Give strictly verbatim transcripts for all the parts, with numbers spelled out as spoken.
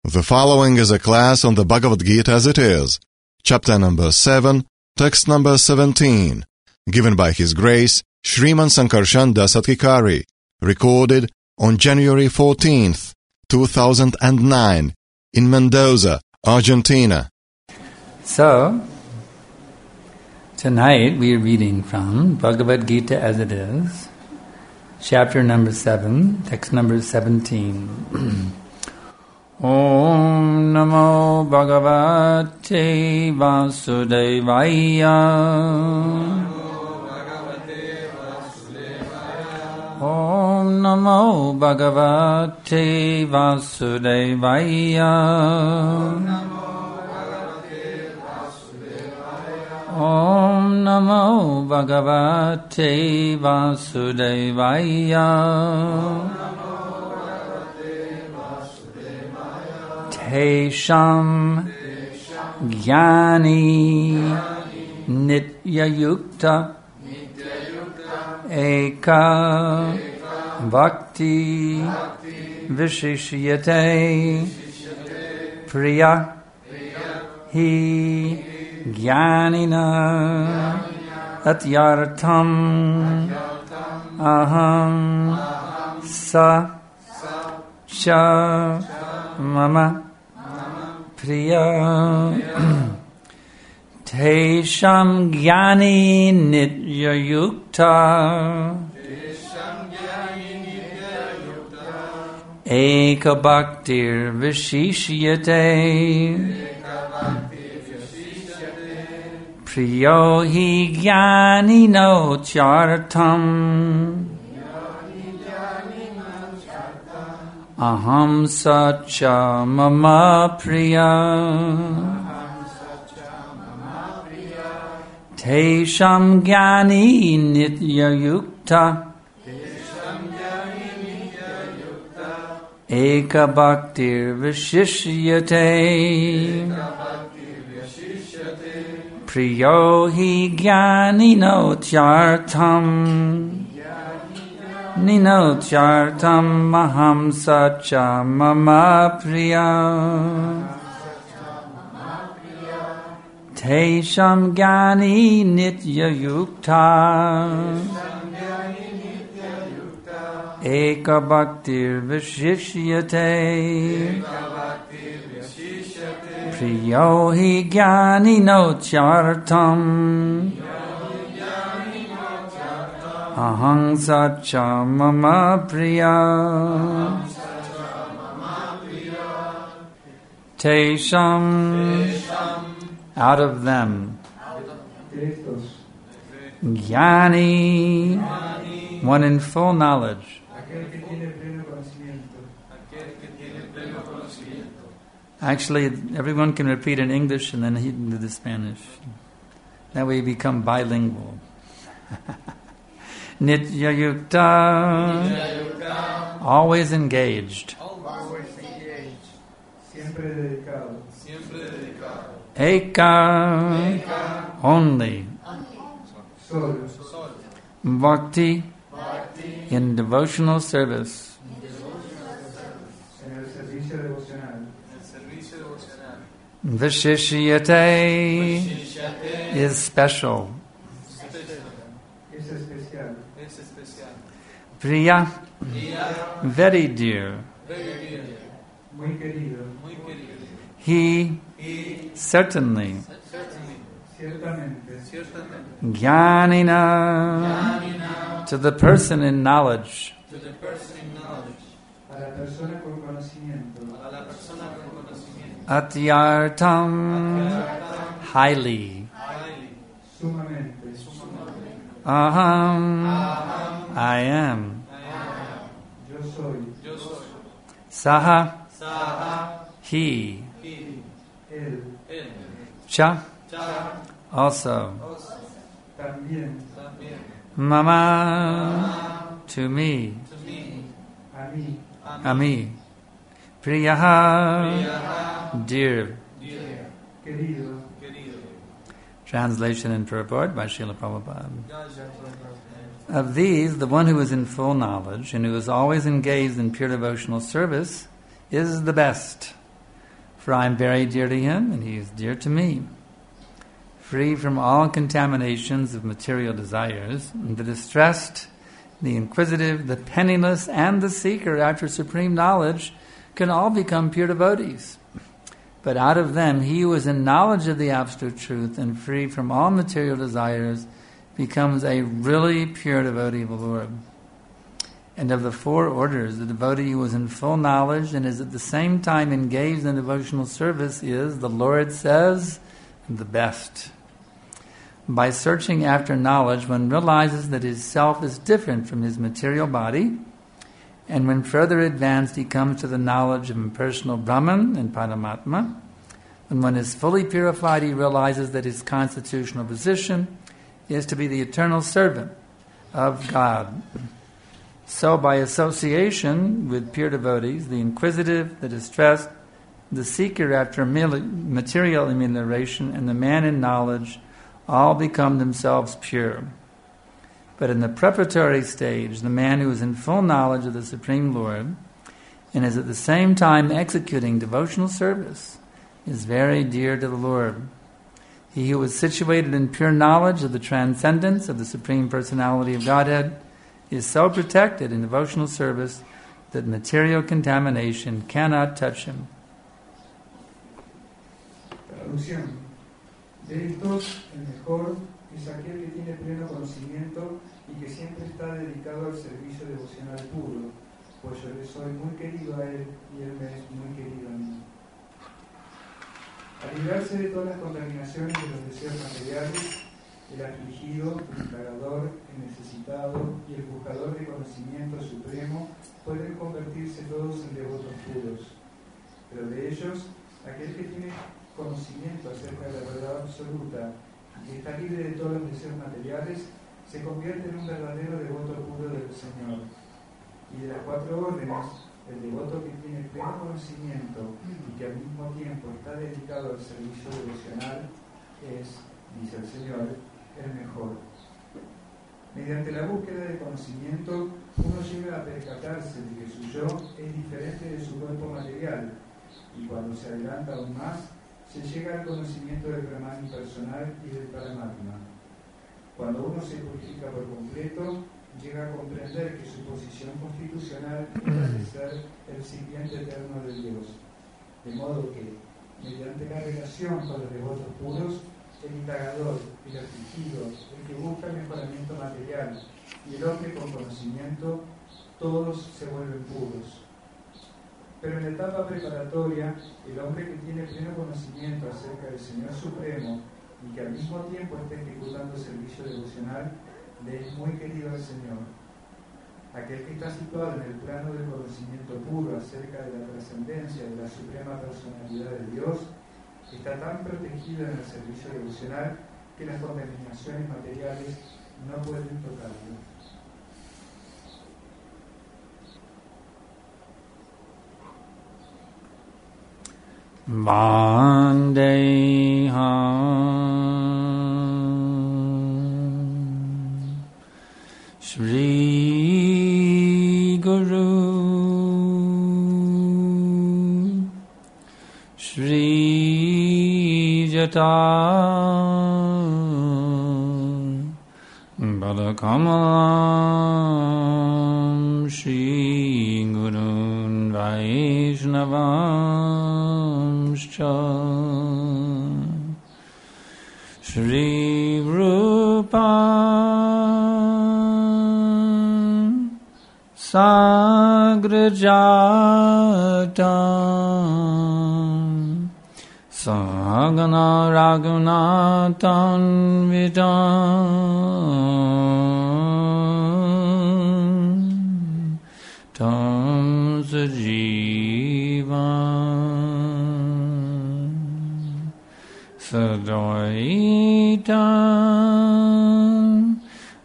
The following is a class on the Bhagavad Gita as it is, chapter number seven, text number seventeen, given by His Grace Shriman Sankarshan Das Adhikari, recorded on January fourteenth, two thousand nine, in Mendoza, Argentina. So, tonight we are reading from Bhagavad Gita as it is, chapter number seven, text number seventeen. Om Namo Bhagavate Vasudevaya. Om Namo Bhagavate Vasudevaya. Om Namo Bhagavate Vasudevaya. Tesham Jnani Nitya Yukta Eka Bhakti Vishishyate Priya Hi Jnanina Atyartham Aham Sa Cha Mama Priya Tesham Jnani Nitya Yukta Eka Bhaktir Vishishyate Priyo Hi Jnani No Chartam Aham Sacha Mama Priya Tesham Jnani Nitya Yukta Eka Bhaktir Vishishyate Priyo Hi Jnani No Chartam Nino Chartam Maham Sacha Mama Priya Tesham Jnani Nitya Yukta Eka Bhaktir Vishishyate Priyo Hi Jnani No Chartam Aham Sacha Mama Priya Tesham out of them Jnani one in full knowledge. Actually, everyone can repeat in English and then he can do the Spanish. That way you become bilingual. Nitya Yukta, always engaged. Always engaged. Siempre dedicado. Siempre dedicado. Eka, Eka. Only. Solo. Bhakti, Bhakti. in devotional service. En el servicio devocional. Vishishyate is special. Es especial. Priya, very dear. Muy querido. He, certainly. Ciertamente. Jnanina, to the person in knowledge. A la persona con conocimiento. Atyartam, highly. Sumamente. Aham, I am. Yo soy. Saha, he. Él. Cha, also. También. Mama, to me. A mí. Ami. Priyaha, dear. Querido. Translation and purport by Srila Prabhupada. Of these, the one who is in full knowledge and who is always engaged in pure devotional service is the best. For I am very dear to him, and he is dear to me. Free from all contaminations of material desires, the distressed, the inquisitive, the penniless, and the seeker after supreme knowledge can all become pure devotees. But out of them, he who is in knowledge of the absolute truth and free from all material desires becomes a really pure devotee of the Lord. And of the four orders, the devotee who is in full knowledge and is at the same time engaged in devotional service is, the Lord says, the best. By searching after knowledge, one realizes that his self is different from his material body, and when further advanced, he comes to the knowledge of impersonal Brahman and Paramatma. When one is fully purified, he realizes that his constitutional position is to be the eternal servant of God. So by association with pure devotees, the inquisitive, the distressed, the seeker after material amelioration, and the man in knowledge all become themselves pure. But in the preparatory stage, the man who is in full knowledge of the Supreme Lord and is at the same time executing devotional service is very dear to the Lord. He who is situated in pure knowledge of the transcendence of the Supreme Personality of Godhead is so protected in devotional service that material contamination cannot touch him. Traducción. De estos, el mejor es aquel que tiene pleno conocimiento y que siempre está dedicado al servicio devocional puro, pues yo le soy muy querido a él y él me es muy querido a mí. Al librarse de todas las contaminaciones de los deseos materiales, el afligido, el indagador, el necesitado y el buscador de conocimiento supremo pueden convertirse todos en devotos puros. Pero de ellos, aquel que tiene conocimiento acerca de la verdad absoluta y está libre de todos los deseos materiales, se convierte en un verdadero devoto puro del Señor. Y de las cuatro órdenes, el devoto que tiene pleno conocimiento y que al mismo tiempo está dedicado al servicio devocional es, dice el Señor, el mejor. Mediante la búsqueda de conocimiento, uno llega a percatarse de que su yo es diferente de su cuerpo material, y cuando se adelanta aún más, se llega al conocimiento del Brahman personal y del Paramatma. Cuando uno se purifica por completo, llega a comprender que su posición constitucional es la de ser el sirviente eterno de Dios. De modo que, mediante la relación con los devotos puros, el indagador, el afligido, el que busca el mejoramiento material y el hombre con conocimiento, todos se vuelven puros. Pero en la etapa preparatoria, el hombre que tiene pleno conocimiento acerca del Señor Supremo y que al mismo tiempo está ejecutando servicio devocional, le es muy querido al Señor. Aquel que está situado en el plano del conocimiento puro acerca de la trascendencia de la Suprema Personalidad de Dios, está tan protegido en el servicio devocional que las contaminaciones materiales no pueden tocarlo. Vandeham Shri Guru Shri Jata Balakamalam Shri Gurun Vaishnavam Shri Rupa Sagrajatam Sagana Raghunatan Vidam Tam Sajivam Sadaitam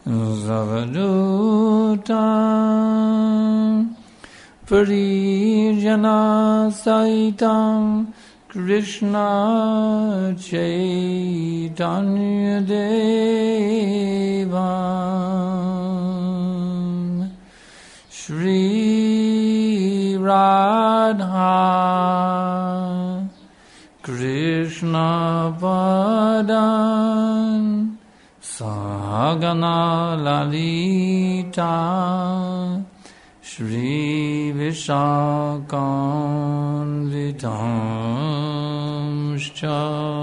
Zavadutam Parijana Saitam Krishna Chaitanya Devam Shri Radha Krishna Vadan Sagana Lalita Shri Vishakanvitamscha.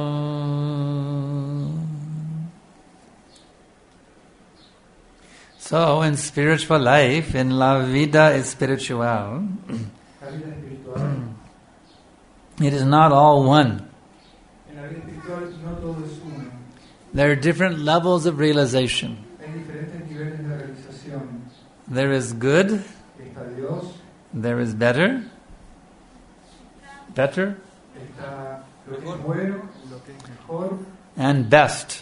So, in spiritual life, in la vida espiritual, it is not all one. There are different levels of realization. There is good, there is better, better, and best.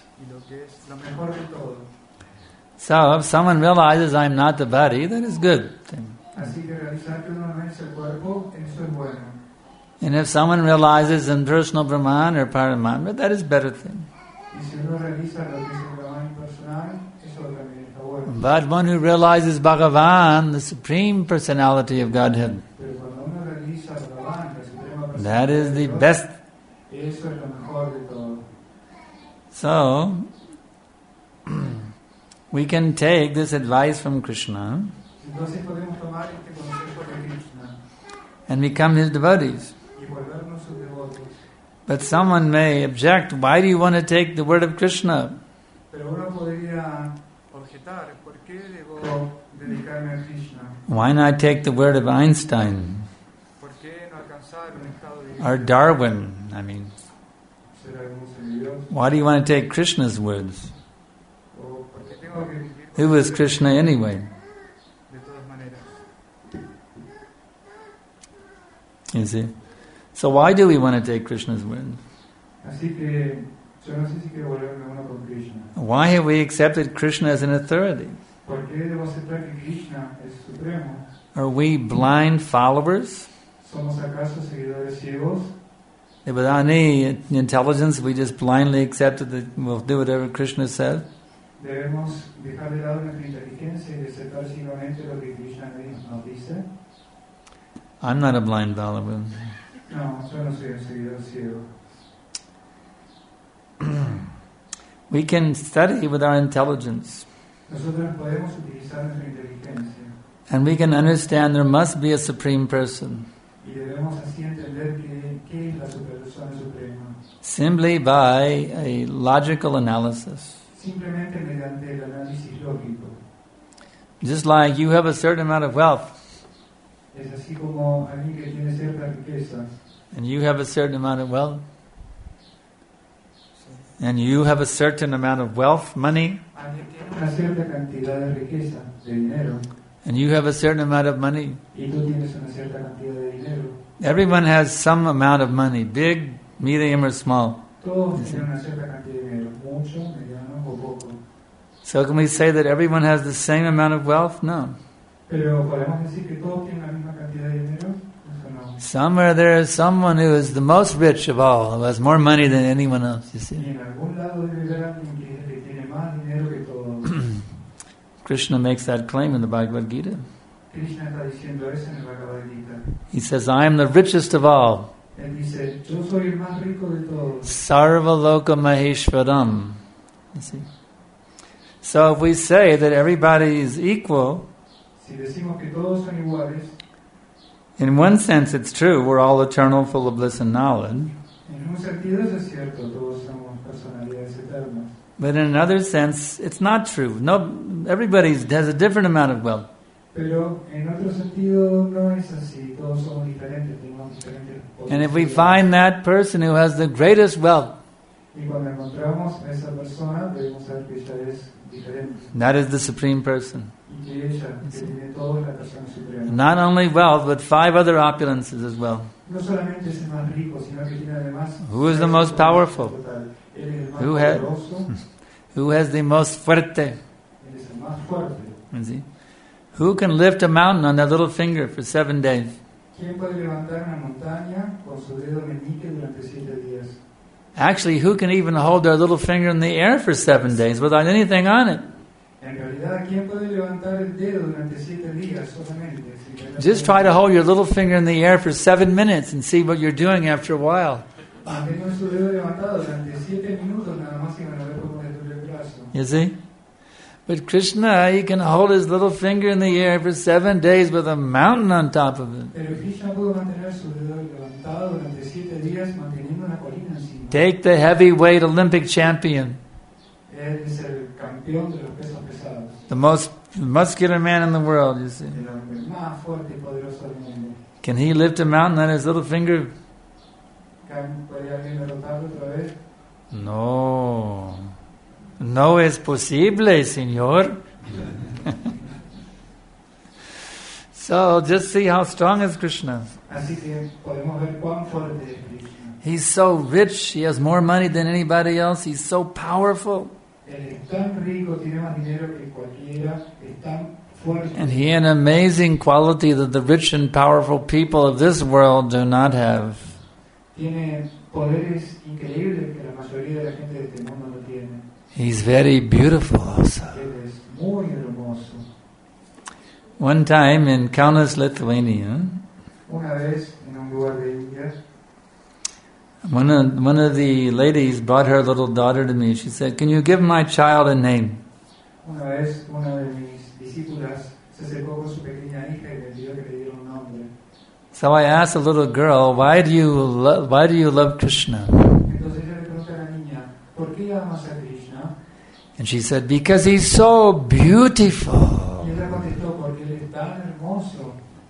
So, if someone realizes I'm not the body, that is good. And if someone realizes impersonal Brahman or Paramatma, that is better thing. But one who realizes Bhagavan, the Supreme Personality of Godhead, that is the best. So, we can take this advice from Krishna and become his devotees. But someone may object, why do you want to take the word of Krishna? Why not take the word of Einstein? Or Darwin, I mean. Why do you want to take Krishna's words? Who is Krishna anyway? You see? So why do we want to take Krishna's words? Why have we accepted Krishna as an authority? Are we blind followers? Without any intelligence, we just blindly accepted that we'll do whatever Krishna said? I'm not a blind follower. We can study with our intelligence. And we can understand there must be a Supreme Person. Simply by a logical analysis. Just like you have a certain amount of wealth. And you have a certain amount of wealth. And you have a certain amount of wealth, money. And you have a certain amount of money. Everyone has some amount of money, big, medium, or small. So can we say that everyone has the same amount of wealth? No. Somewhere there is someone who is the most rich of all, who has more money than anyone else, you see. Krishna makes that claim in the Bhagavad Gita. He says, I am the richest of all. Sarva loka maheshwaram. You see. So if we say that everybody is equal, in one sense it's true, we're all eternal, full of bliss and knowledge. But in another sense, it's not true. No, everybody has a different amount of wealth. And if we find that person who has the greatest wealth, that is the Supreme Person. Not only wealth, but five other opulences as well. Who is the most powerful? Who has, who has the most fuerte? Who can lift a mountain on their little finger for seven days? Actually, who can even hold their little finger in the air for seven days without anything on it? Just try to hold your little finger in the air for seven minutes and see what you're doing after a while. Mantengan su dedo levantado durante siete minutos nada más y van a ver cómo les duele el brazo. You see? But Krishna, he can hold his little finger in the air for seven days with a mountain on top of it. Pero Krishna pudo mantener su dedo levantado durante siete días manteniendo una colina encima. Take the heavyweight Olympic champion, Él es el campeón de los pesos pesados. the most muscular man in the world, you see. El hombre más fuerte y poderoso del mundo. Can he lift a mountain on his little finger? ¿Puede alguien derrotarlo otra vez? No. No es posible, señor. So just see how strong is Krishna. Así que podemos ver cuán fuerte es Krishna. He's so rich, he has more money than anybody else, he's so powerful. Él es tan rico, tiene más dinero que cualquiera, es tan fuerte. And he has an amazing quality that the rich and powerful people of this world do not have. Tiene poderes increíbles que la mayoría de la gente de este mundo no tiene. He's very beautiful also. Él es muy hermoso. One time in Kaunas, Lithuania, Una vez en un lugar de India, one of, one of the ladies brought her little daughter to me. She said, "Can you give my child a name?" una vez una de mis discípulas se acercó con su pequeña hija y le pidió que le diera un nombre. So I asked the little girl, "Why do you lo- why do you love Krishna?" Entonces ella le preguntó a la niña, ¿por qué amas a Krishna? And she said, "Because he's so beautiful." Y ella contestó, porque él es tan hermoso.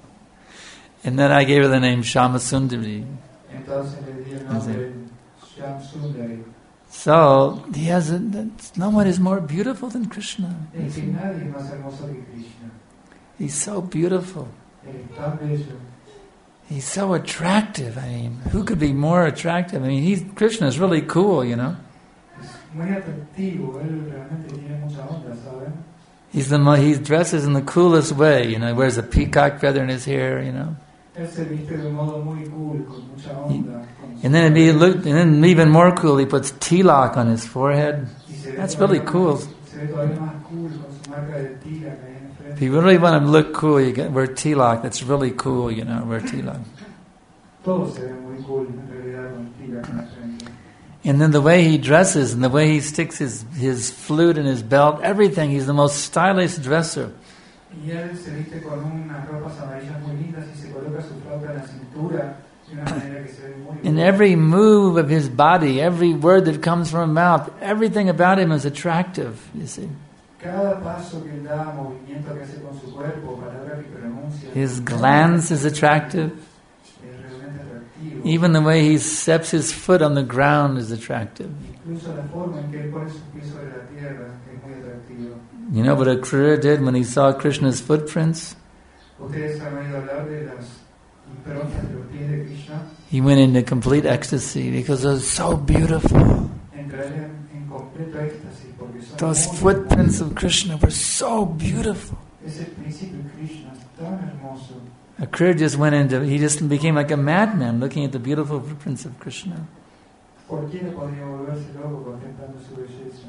And then I gave her the name Shamasundari. Entonces le di el nombre Shyam Sundari. So he has a, no one is more beautiful than Krishna. Es que nadie es más hermoso que Krishna. He's so beautiful. Él es tan bello. He's so attractive. I mean, who could be more attractive? I mean, he's Krishna is really cool, you know. Es muy atractivo. Él realmente tiene mucha onda, ¿saben? He's the mo- he dresses in the coolest way, you know. He wears a peacock feather in his hair, you know. Él se viste de un modo muy cool, con mucha onda. con su- And then, it look, and then even more cool, he puts tilak on his forehead. y se ve That's todavía really cool. más- Se ve todavía más cool con su marca de tira que hay en el frente. If you really want to look cool, you get wear tilak. That's really cool, you know. Wear tilak. Todo se ve muy cool en realidad con tira en la frente. And then the way he dresses and the way he sticks his, his flute in his belt, everything. He's the most stylish dresser. Y él se viste con unas ropas amarillas muy lindas y se coloca su flauta en la cintura de una manera que se ve muy In bien. every move of his body, every word that comes from his mouth, everything about him is attractive, you see. Cada paso que él da, movimiento que hace con su cuerpo, palabra que pronuncia, His glance is attractive. es realmente atractivo. Even the way he steps his foot on the ground is attractive. Incluso la forma en que él pone sus pies sobre la tierra es muy atractivo. You know what Akrura did when he saw Krishna's footprints? Ustedes han oído hablar de las improntas de los pies de Krishna. He went into complete ecstasy because it was so beautiful. Entrarían en completo éxtasis porque son Those muy footprints of Krishna were so beautiful. Ese príncipe Krishna es tan hermoso. Akrura just went into, he just became like a madman looking at the beautiful footprints of Krishna. Cualquiera podría volverse loco contemplando su belleza.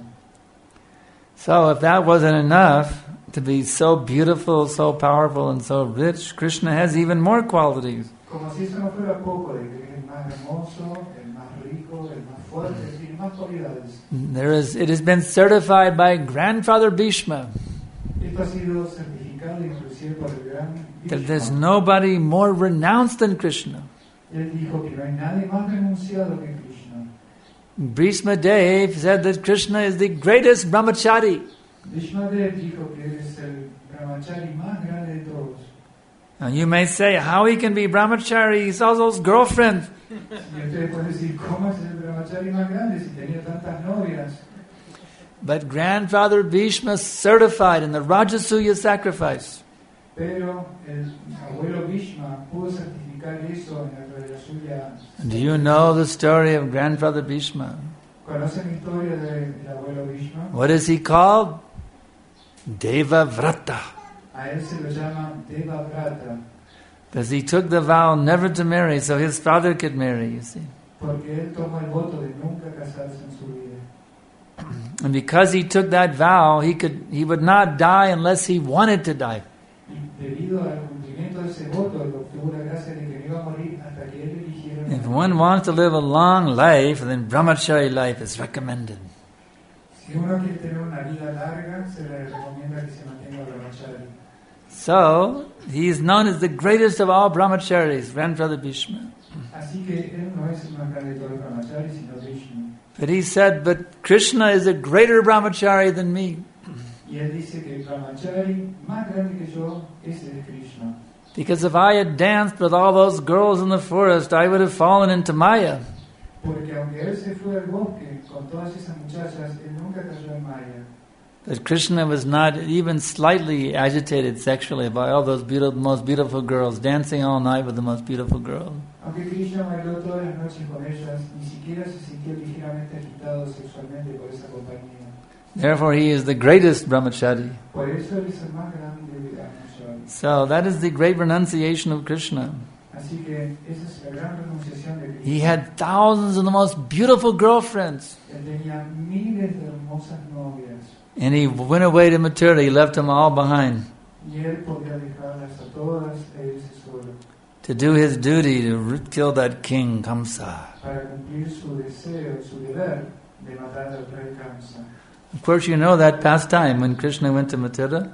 So if that wasn't enough to be so beautiful, so powerful, and so rich, Krishna has even more qualities. Como si eso no fuera poco, de que es el más hermoso, el más rico, el más fuerte, tiene más cualidades. There is, it has been certified by Grandfather Bhishma Esto ha sido certificado inclusive por el gran that there's Bhishma. nobody more renounced than Krishna. Él dijo que no hay nadie más renunciado que Krishna. Bhishma Dev said that Krishna is the greatest brahmachari. Bhishma Dev dijo que él es el brahmachari más grande de todos. Now you may say, how he can be brahmachari? He saw those girlfriends. Y ustedes pueden decir, ¿cómo es el brahmachari más grande si tenía tantas novias? But Grandfather Bhishma certified in the Rajasuya sacrifice Pero el abuelo Bhishma pudo certificar eso en la Rajasuya. Do you know the story of Grandfather Bhishma? ¿Conocen la historia del abuelo Bhishma? What is he called? Deva Vrata. A él se lo llama Devavrata, Because he took the vow never to marry, so his father could marry, you see. porque él tomó el voto de nunca casarse en su vida. And because he took that vow, he could he would not die unless he wanted to die. Y debido al cumplimiento de ese voto, él obtuvo la gracia de que no iba a morir hasta que él eligiera eterna. If one wants to live a long life, then brahmachari life is recommended. Si uno quiere tener una vida larga, se le recomienda que se mantenga brahmachari. So, he is known as the greatest of all brahmacharis, grandfather Bhishma. Así que él no es el más grande de todos los brahmacharis, sino Vishnu. But he said, but Krishna is a greater brahmachari than me. Y él dice que el brahmachari más grande que yo es el de Krishna. Because if I had danced with all those girls in the forest, I would have fallen into Maya. Porque aunque él se fue al bosque con todas esas muchachas, él nunca cayó en Maya. That Krishna was not even slightly agitated sexually by all those beautiful, most beautiful girls, dancing all night with the most beautiful girls. Aunque Krishna bailó todas las noches con ellas, ni siquiera se sintió ligeramente agitado sexualmente por esa compañía. Therefore, he is the greatest brahmachari. Por eso él es el más grande de brahmachari. So that is the great renunciation of Krishna. Así que esa es la gran renunciación de Krishna. He had thousands of the most beautiful girlfriends. Él tenía miles de hermosas novias. And he went away to Mathura. He left them all behind Y él podía dejarlas a todas e irse solo to do his duty to r- kill that king Kamsa. para cumplir su deseo, su deber de matar al rey Kamsa. Of course, you know that pastime when Krishna went to Mathura.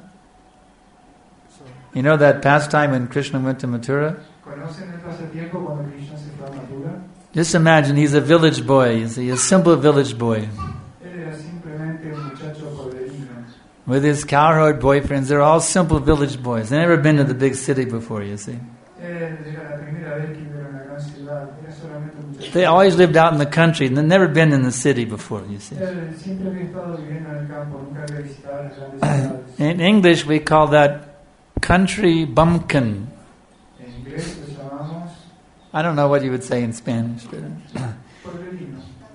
You know that pastime when Krishna went to Mathura? ¿Conocen el pasatiempo cuando Krishna se fue a Mathura? Just imagine he's a village boy, you see, a simple village boy. Él era simplemente un muchacho pueblerino. With his cowherd boyfriends, they're all simple village boys. They've never been to the big city before, you see. Él era la primera vez que iba a una gran ciudad. Era solamente un muchacho. They always lived out in the country and they've never been in the city before, you see. Él siempre había estado viviendo en el campo, nunca había visitado las grandes ciudades. In English, we call that country bumpkin. En inglés lo llamamos I don't know what you would say in Spanish, but pueblerino,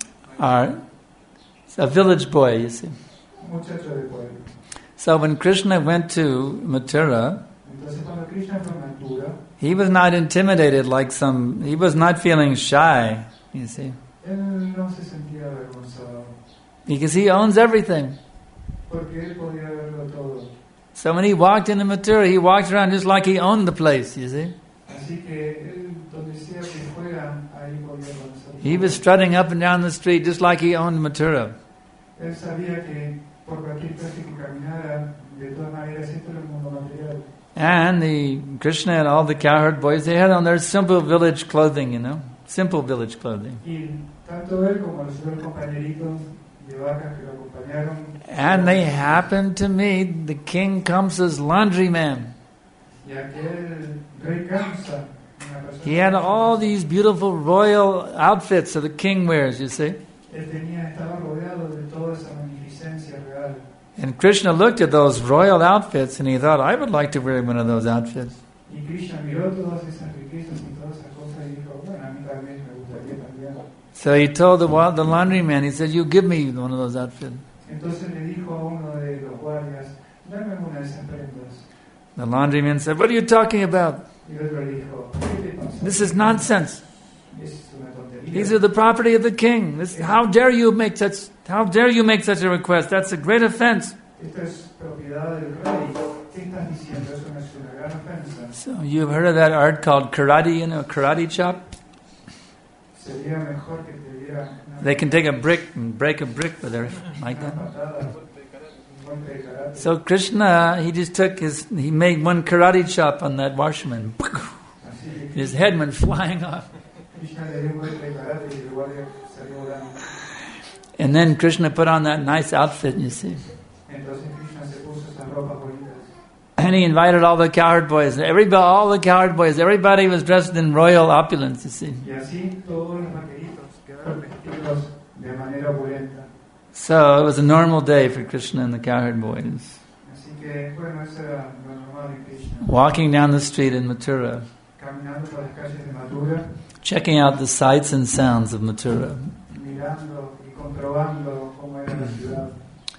uh, it's a village boy, you see. un muchacho de pueblo. So when Krishna went to Mathura, Entonces cuando Krishna fue a Mathura, he was not intimidated like some, he was not feeling shy, you see. él no se sentía avergonzado, Because he owns everything. porque él podía verlo todo. So when he walked into Mathura, he walked around just like he owned the place, you see. Así que él, donde sea que fuera, ahí podía conocer. He was strutting up and down the street just like he owned Mathura. Él sabía que por cualquier parte que caminara, de todas maneras, esto era el mundo material. And the Krishna and all the cowherd boys, they had on their simple village clothing, you know. Simple village clothing. Y tanto él como los otros compañeritos de vacas que lo acompañaron, And they happened to meet the King Kamsa's laundryman. y aquel rey Kamsa, una persona, He had all these beautiful royal outfits that the king wears, you see. él tenía, estaba rodeado de toda esa magnificencia real. And Krishna looked at those royal outfits and he thought, I would like to wear one of those outfits. Y Krishna miró todas esas riquezas y todas esas cosas y dijo, bueno, a mí también me gustaría también. So he told the, wa- the laundryman, he said, you give me one of those outfits. Entonces le dijo a uno de los guardias, dame una de esas prendas. The laundryman said, what are you talking about? Y el otro le dijo, ¿qué te pasa? This is nonsense. Es una tontería. These are the property of the king. This, how dare you make such, how dare you make such a request? That's a great offense. Esto es propiedad del rey. ¿Qué estás diciendo? Eso no es una gran ofensa. So you've heard of that art called karate, you know, karate chop? Sería mejor que te diera una, They can take a brick and break a brick with their, like una that. patada, un golpe de karate. So Krishna, he just took his, he made one karate chop on that washerman. Así que His head went flying off. Krishna le dio un golpe de karate y el guardia salió volando. And then Krishna put on that nice outfit, you see. Entonces Krishna se puso esas ropas bonitas. And he invited all the cowherd boys. Everybody, all the cowherd boys, everybody was dressed in royal opulence, you see. Y así todos los vaqueritos quedaron vestidos de manera opulenta. So it was a normal day for Krishna and the cowherd boys. Así que, bueno, eso era lo normal en Krishna. Walking down the street in Mathura, Caminando por las calles de Mathura, checking out the sights and sounds of Mathura. mirando y comprobando cómo era la ciudad.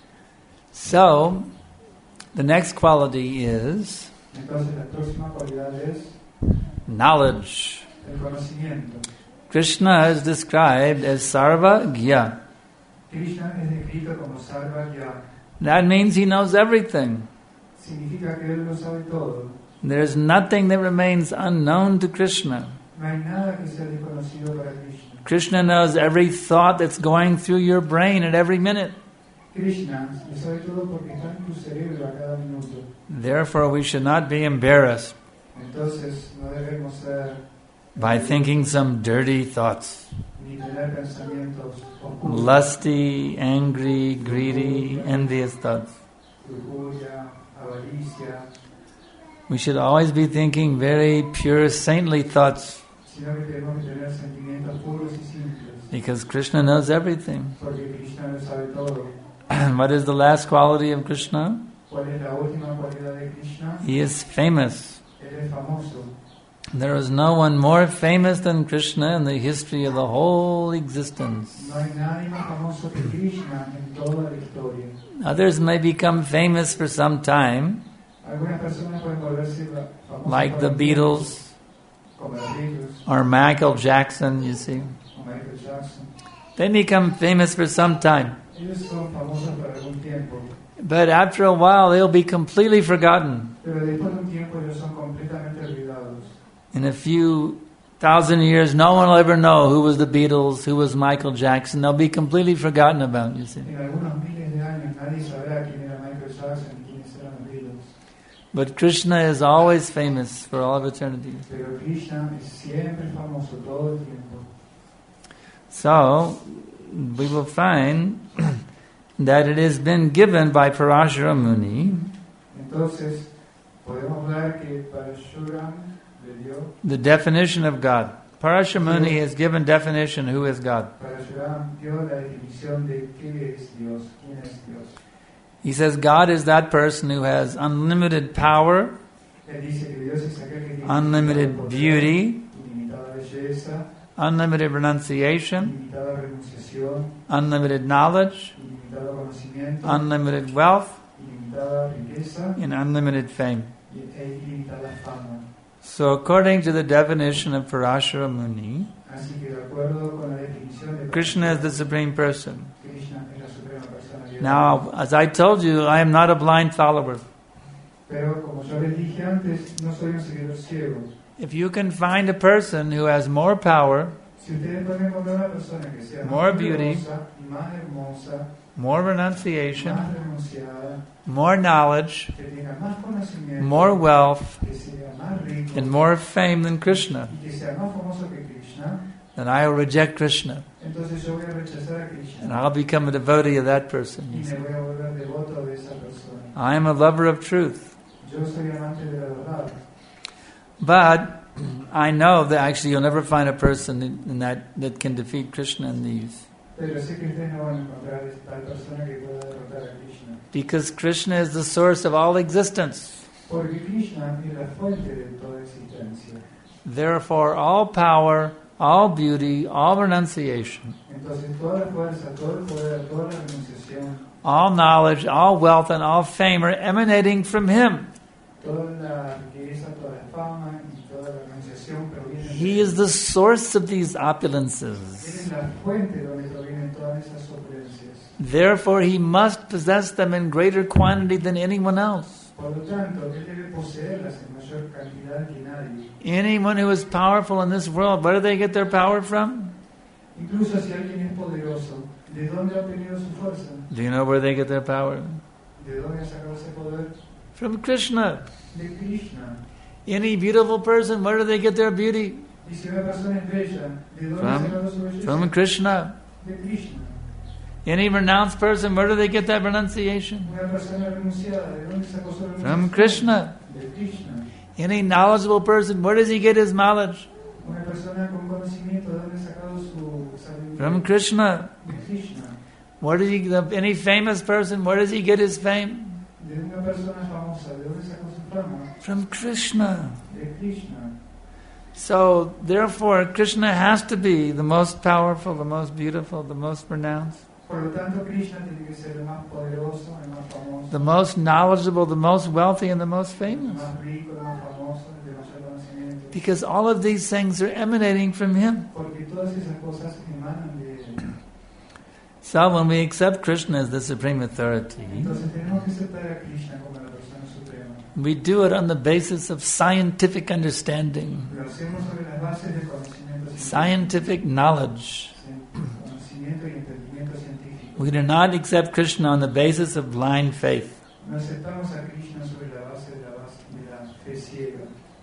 So, the next quality is Entonces la próxima cualidad es knowledge. el conocimiento. Krishna is described as Sarva Gya. Krishna es descrito como Sarvagya. That means he knows everything. Significa que él lo sabe todo. There's nothing that remains unknown to Krishna. No hay nada que sea desconocido para Krishna. Krishna knows every thought that's going through your brain at every minute. Krishna lo sabe todo porque está en tu cerebro a cada minuto. Therefore, we should not be embarrassed Entonces no debemos ser by thinking some dirty thoughts. ni tener pensamientos oscuros, Lusty, angry, greedy, envious thoughts. lujuria, avaricia, We should always be thinking very pure, saintly thoughts, sino que tenemos que tener sentimientos puros y simples, because Krishna knows everything. porque Krishna lo sabe todo. What is the last quality of Krishna? ¿Cuál es la última cualidad de Krishna? He is famous. Él es famoso. There is no one more famous than Krishna in the history of the whole existence. No hay nadie más famoso que Krishna en toda la historia. Others may become famous for some time, Algunas personas pueden volverse famosas like the para un tiempo, Beatles como los Beatles or Michael Jackson, you see. o Michael Jackson. They become famous for some time. Ellos son famosos para algún tiempo, But after a while, they'll be completely forgotten. pero después de un tiempo ellos son completamente olvidados. In a few thousand years, no one will ever know who was the Beatles, who was Michael Jackson. They'll be completely forgotten about, you see. En algunos miles de años nadie sabrá quién era Michael Jackson y quiénes eran los Beatles. But Krishna is always famous for all of eternity. Pero Krishna es siempre famoso todo el tiempo. So, we will find that it has been given by Parashara Muni Entonces, podemos ver que Parashuram le dio, the definition of God. Parashara Muni has given definition who is God. Parashuram dio la definición de qué es Dios, quién es Dios. He says God is that person who has unlimited power, Él dice que Dios es aquel que tiene unlimited ilimitado poder, beauty, ilimitada belleza, unlimited renunciation, ilimitada renunciación, unlimited knowledge, ilimitado conocimiento, unlimited wealth, ilimitada riqueza and unlimited fame. y- e ilimitada fama. So according to the definition of Parashara Muni, Así que de acuerdo con la definición de Krishna is the supreme person. Krishna es la suprema persona. Now, as I told you, I am not a blind follower. Pero como yo les dije antes, no soy un seguidor ciego. If you can find a person who has more power, Si ustedes pueden encontrar una persona que sea More más beauty. poderosa, más hermosa, more renunciation, más renunciada, more knowledge, que tenga más conocimiento, more wealth, que sea más rico and more fame than Krishna, y que sea más famoso que Krishna, then I will reject Krishna entonces yo voy a rechazar a and Krishna I'll become a devotee of that person. y me voy a volver devoto de esa persona. I am a lover of truth. Yo soy amante de la verdad, But I know that actually you'll never find a person in, in that that can defeat Krishna in these. pero sé que ustedes no van a encontrar tal persona que pueda derrotar a Krishna. Because Krishna is the source of all existence. Porque Krishna es la fuente de toda existencia. Therefore, all power, all beauty, all renunciation, Entonces toda la fuerza, todo el poder, toda la renunciación, all knowledge, all wealth, and all fame are emanating from Him. toda la riqueza, toda la fama y toda la renunciación provienen He de is Él. the source of these Él opulences. es la fuente donde provienen todas esas opulencias. Therefore, He must possess them in greater quantity than anyone else. Por lo tanto, Él debe poseerlas en mayor cantidad que nadie. Anyone who is powerful in this world, where do they get their power from? Incluso si alguien es poderoso, ¿de dónde ha obtenido su fuerza? Do you know where they get their power? ¿De dónde ha sacado ese poder? From Krishna. De Krishna. Any beautiful person, where do they get their beauty? Y si una persona es bella, ¿de dónde ha From, sacado su belleza? from Krishna. De Krishna. Any renounced person, where do they get that renunciation? Una persona renunciada, ¿de dónde sacó su renunciación? From Krishna. De Krishna. Any knowledgeable person, where does he get his knowledge? Una persona con conocimiento, ¿de dónde ha sacado su sabiduría? From Krishna. De Krishna. Where does he, the, any famous person, where does he get his fame? De una persona famosa, ¿de dónde sacó su fama? From Krishna. De Krishna. So, therefore, Krishna has to be the most powerful, the most beautiful, the most renounced, Por lo tanto, Krishna tiene que ser el más poderoso, el más famoso, the most knowledgeable, the most wealthy, and the most el famous. más rico, el más famoso, el de mayor conocimiento. Because all of these things are emanating from Him. Porque todas esas cosas emanan de Él. So, when we accept Krishna as the supreme authority, Entonces tenemos que aceptar a Krishna como la persona suprema. We do it on the basis of scientific understanding, Lo hacemos sobre las bases del conocimiento científico, scientific knowledge. conocimiento y entendimiento científico. We do not accept Krishna on the basis of blind faith. No aceptamos a Krishna sobre la base de la, base de la fe ciega.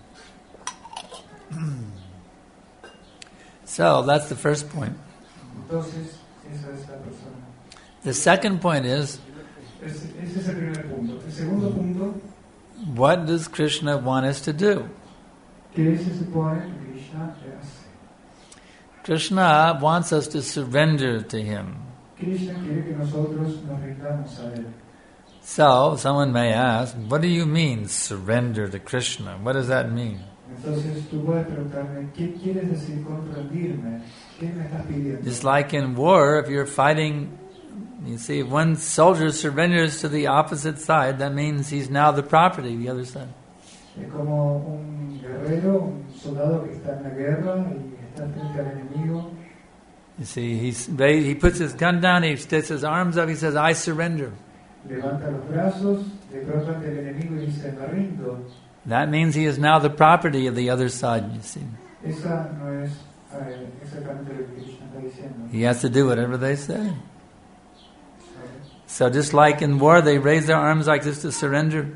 So that's the first point. Entonces, esa es la persona. The second point is, Ese, ese es el primer punto. El segundo punto, what does Krishna want us to do? ¿qué se supone que Krishna hace? Krishna wants us to surrender to him. Krishna quiere que nosotros nos rindamos a él. So, someone may ask, what do you mean, surrender to Krishna? What does that mean? Entonces tú puedes preguntarme, ¿qué quieres decir con rendirme? ¿Qué me estás pidiendo? Just like in war, if you're fighting, you see, if one soldier surrenders to the opposite side, that means he's now the property of the other side. Es como un guerrero, un soldado que está en la guerra y está frente al enemigo. You see, he's, he puts his gun down, he sticks his arms up, he says, I surrender. Levanta los brazos, de pronto ante el enemigo y dice, me rindo. That means he is now the property of the other side, you see. Esa no es eh, exactamente lo que Krishna está diciendo. He has to do whatever they say. So just like in war, they raise their arms like this to surrender.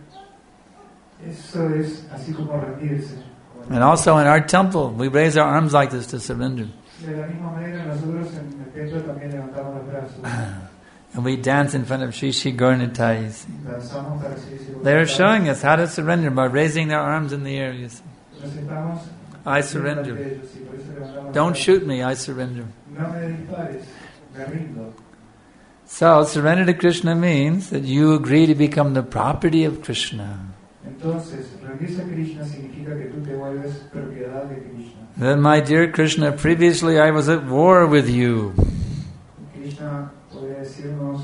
Eso es así como rendirse. And also in our temple, we raise our arms like this to surrender. De la misma manera, nosotros en el templo también levantamos los brazos. And we dance in front of Shri Shri Gauranitai. Danzamos para Sri Sri They are Gauranitai. showing us how to surrender by raising their arms in the air. You see. Nos estamos I delante surrender. de ellos y por eso levantamos los Don't brazos. shoot me, I surrender. No me dispares, me rindo. So, surrender to Krishna means that you agree to become the property of Krishna. Entonces, rendirse a Krishna significa que tú te vuelves propiedad de Krishna. Then, my dear Krishna, previously I was at war with you. Krishna podría decirnos,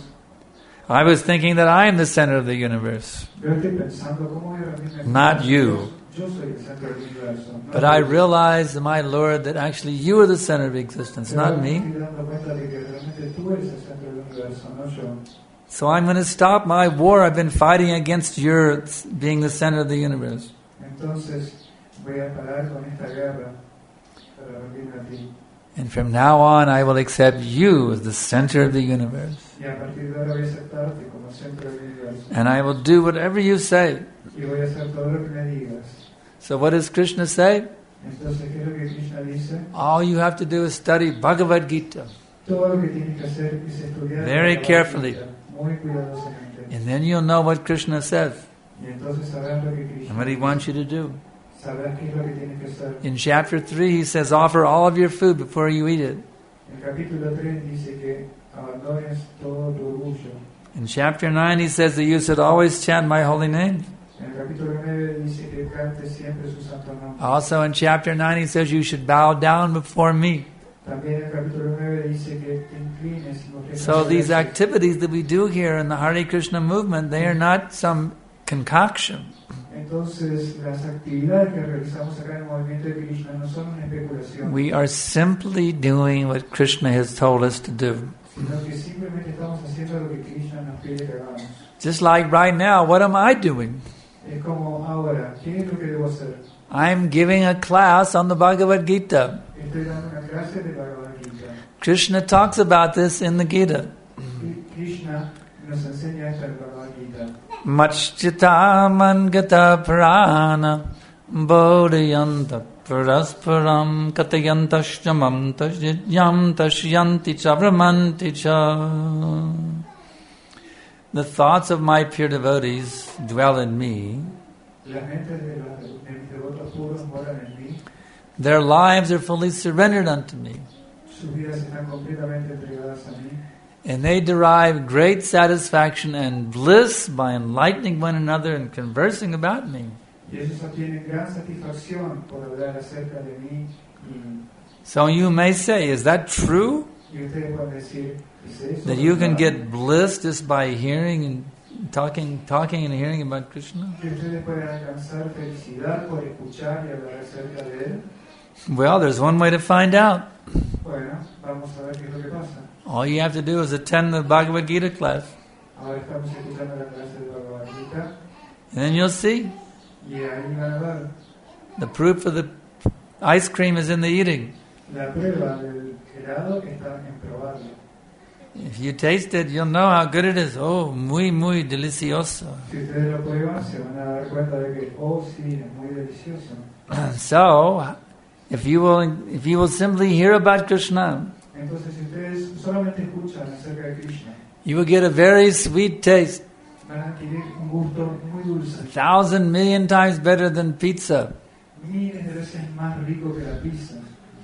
I was thinking that I am the center of the universe. yo estoy pensando cómo voy a rendirme a Not Krishna. you. Yo soy el centro del universo. No But I tú. realized, my Lord, that actually you are the center of existence, Pero not me me. estoy dando cuenta de que realmente tú eres el centro del universo, no yo. So I'm going to stop my war I've been fighting against your being the center of the universe. Entonces voy a parar con esta guerra para rendirme a ti. And from now on, I will accept you as the center of the universe. Y a partir de ahora voy a aceptarte como centro del universo. And I will do whatever you say. Y voy a hacer todo lo que me digas. So what does Krishna say? Entonces, ¿qué es lo que Krishna dice? All you have to do is study Bhagavad Gita. Todo lo que tienes que hacer es estudiar Very la Bhagavad carefully. Gita, muy cuidadosamente. And then you'll know what Krishna says Y entonces sabrás lo que Krishna and what he wants you to do. sabrás qué es lo que tienes que hacer. In chapter three, he says, offer all of your food before you eat it. En capítulo tres dice que abandones todo tu orgullo. In chapter nine, he says that you should always chant my holy name. En el capítulo nueve dice que cante siempre su santo nombre. Also in chapter nine, he says you should bow down before me. También en el capítulo nueve dice que te inclines y ofrezcas So these obedeces. activities that we do here in the Hare Krishna movement, they are not some concoction. Entonces, las actividades que realizamos acá en el movimiento de Krishna no son una especulación, We are simply doing what Krishna has told us to do. sino que simplemente estamos haciendo lo que Krishna nos pide que hagamos. Just like right now, what am I doing? Es como ahora, ¿qué es lo que debo hacer? I'm giving a class on the Bhagavad Gita. Estoy dando una clase de Bhagavad Gita. Krishna talks about this in the Gita. Krishna nos enseña esto en el Bhagavad Gita. Machchita mangata prana bodhayanta parasparam katayantashyamam tashyam tashyanti cha brahmanti cha. The thoughts of my pure devotees dwell in me. Las mentes de, los, de mis devotos puros moran en mí. Their lives are fully surrendered unto me. Sus vidas están completamente entregadas a mí. And they derive great satisfaction and bliss by enlightening one another and conversing about me. Y ellos obtienen gran satisfacción por hablar acerca de mí. Y, So you may say, is that true? y ustedes pueden decir, ¿es eso That you can verdad? get bliss just by hearing and talking, talking and hearing about Krishna? Que ustedes pueden alcanzar felicidad por escuchar y hablar acerca de él. Well, there's one way to find out. Bueno, vamos a ver qué es lo que pasa. All you have to do is attend the Bhagavad Gita class. Ahora estamos escuchando la clase de Bhagavad Gita And then you'll see. Y ahí van a ver, The proof of the ice cream is in the eating. la prueba del helado está en probarlo. If you taste it, you'll know how good it is. Oh, muy, muy delicioso. Si ustedes lo prueban, se van a dar cuenta de que, oh sí, es muy delicioso. So, if you will, if you will simply hear about Krishna, Entonces, si ustedes solamente escuchan acerca de Krishna, you will get a very sweet taste, van a adquirir un gusto muy dulce, a thousand million times better than pizza. miles de veces más rico que la pizza.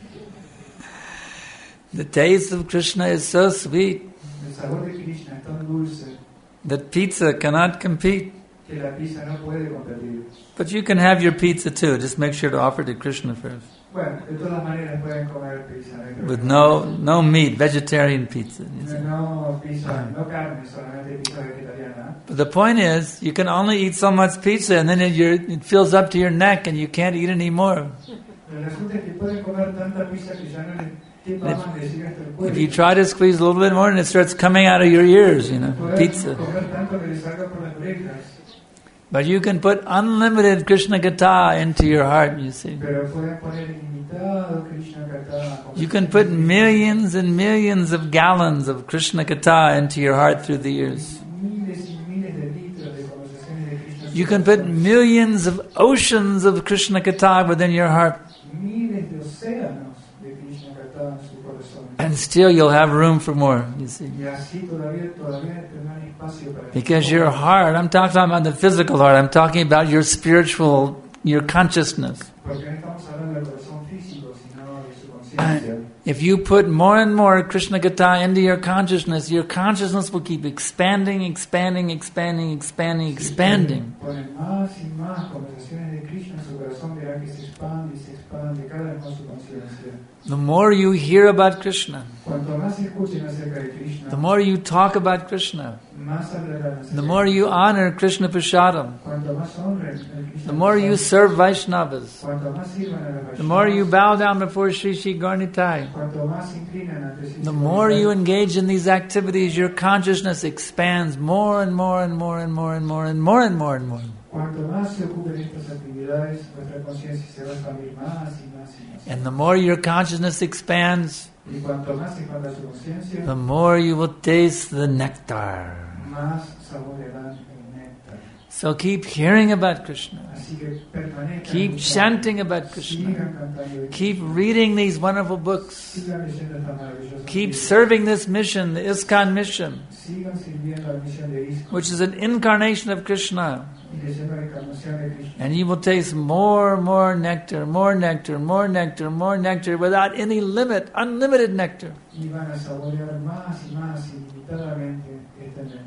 The taste of Krishna is so sweet El sabor de Krishna es tan dulce that pizza cannot compete. que la pizza no puede competir. But you can have your pizza too. Just make sure to offer to Krishna first. Bueno, de todas maneras pueden comer pizza. No hay With problema. no no meat, vegetarian pizza. you see. No, no pizza, no carne, solamente pizza vegetariana. But the point is, you can only eat so much pizza, and then it, you're, it fills up to your neck, and you can't eat any more. Pero resulta que pueden comer tanta pizza que ya no les quepa más de decir hasta el If you cuello. try to squeeze a little bit more, and it starts coming out of your ears, you know, Pueden pizza. comer tanto que les salga por las orejas. But you can put unlimited Krishna Katha into your heart, you see. Pero pueden poner ilimitado Krishna Katha. You can put millions and millions of gallons of Krishna Katha into your heart through the ears. Miles y miles de litros de conversaciones de Krishna. You can put millions of oceans of Krishna Katha within your heart, Miles de océanos de Krishna Katha en su corazón. and still you'll have room for more, you see. Y así todavía, todavía tendrán espacio para Because your heart, I'm talking about the physical heart, I'm talking about your spiritual, your consciousness. Porque no estamos hablando del corazón físico, sino de su conciencia. If you put more and more Krishna Katha into your consciousness, your consciousness will keep expanding, expanding, expanding, expanding, expanding. Ponen más y más conversaciones de Krishna en su corazón, verán que se expande y se expande cada vez más su conciencia. The more you hear about Krishna, Cuanto más escuchen acerca de Krishna, the more you talk about Krishna, más hablarán acerca the de more you honor Krishna Prasadam, Cuanto más honren el Krishna the more you Prasad, serve Vaishnavas, cuanto más sirvan a la the more you Vaishnavas, bow down before Sri Sri Garnitai, cuanto más se inclinan ante sí the mismos, more you engage in these activities, your consciousness expands more and more and more and more and more and more and more and more. cuanto más se ocupen estas actividades, nuestra conciencia se va a expandir más y más y más. And the more your consciousness expands, Y cuanto más se expanda su conciencia, the more you will taste the nectar. más saborearán el néctar. So keep hearing about Krishna. Así que permanezcan Keep escuchando, chanting about Krishna. sigan cantando de Keep Krishna, reading these wonderful books. sigan leyendo estas maravillosas Keep libros, serving this mission, the ISKCON mission, sigan sirviendo a la misión de ISKCON which is an incarnation of Krishna. y leyendo la encarnación de Krishna. And you will taste more, more nectar, more nectar, more nectar, more nectar without any limit, unlimited nectar. Y van a saborear más y más ilimitadamente este néctar.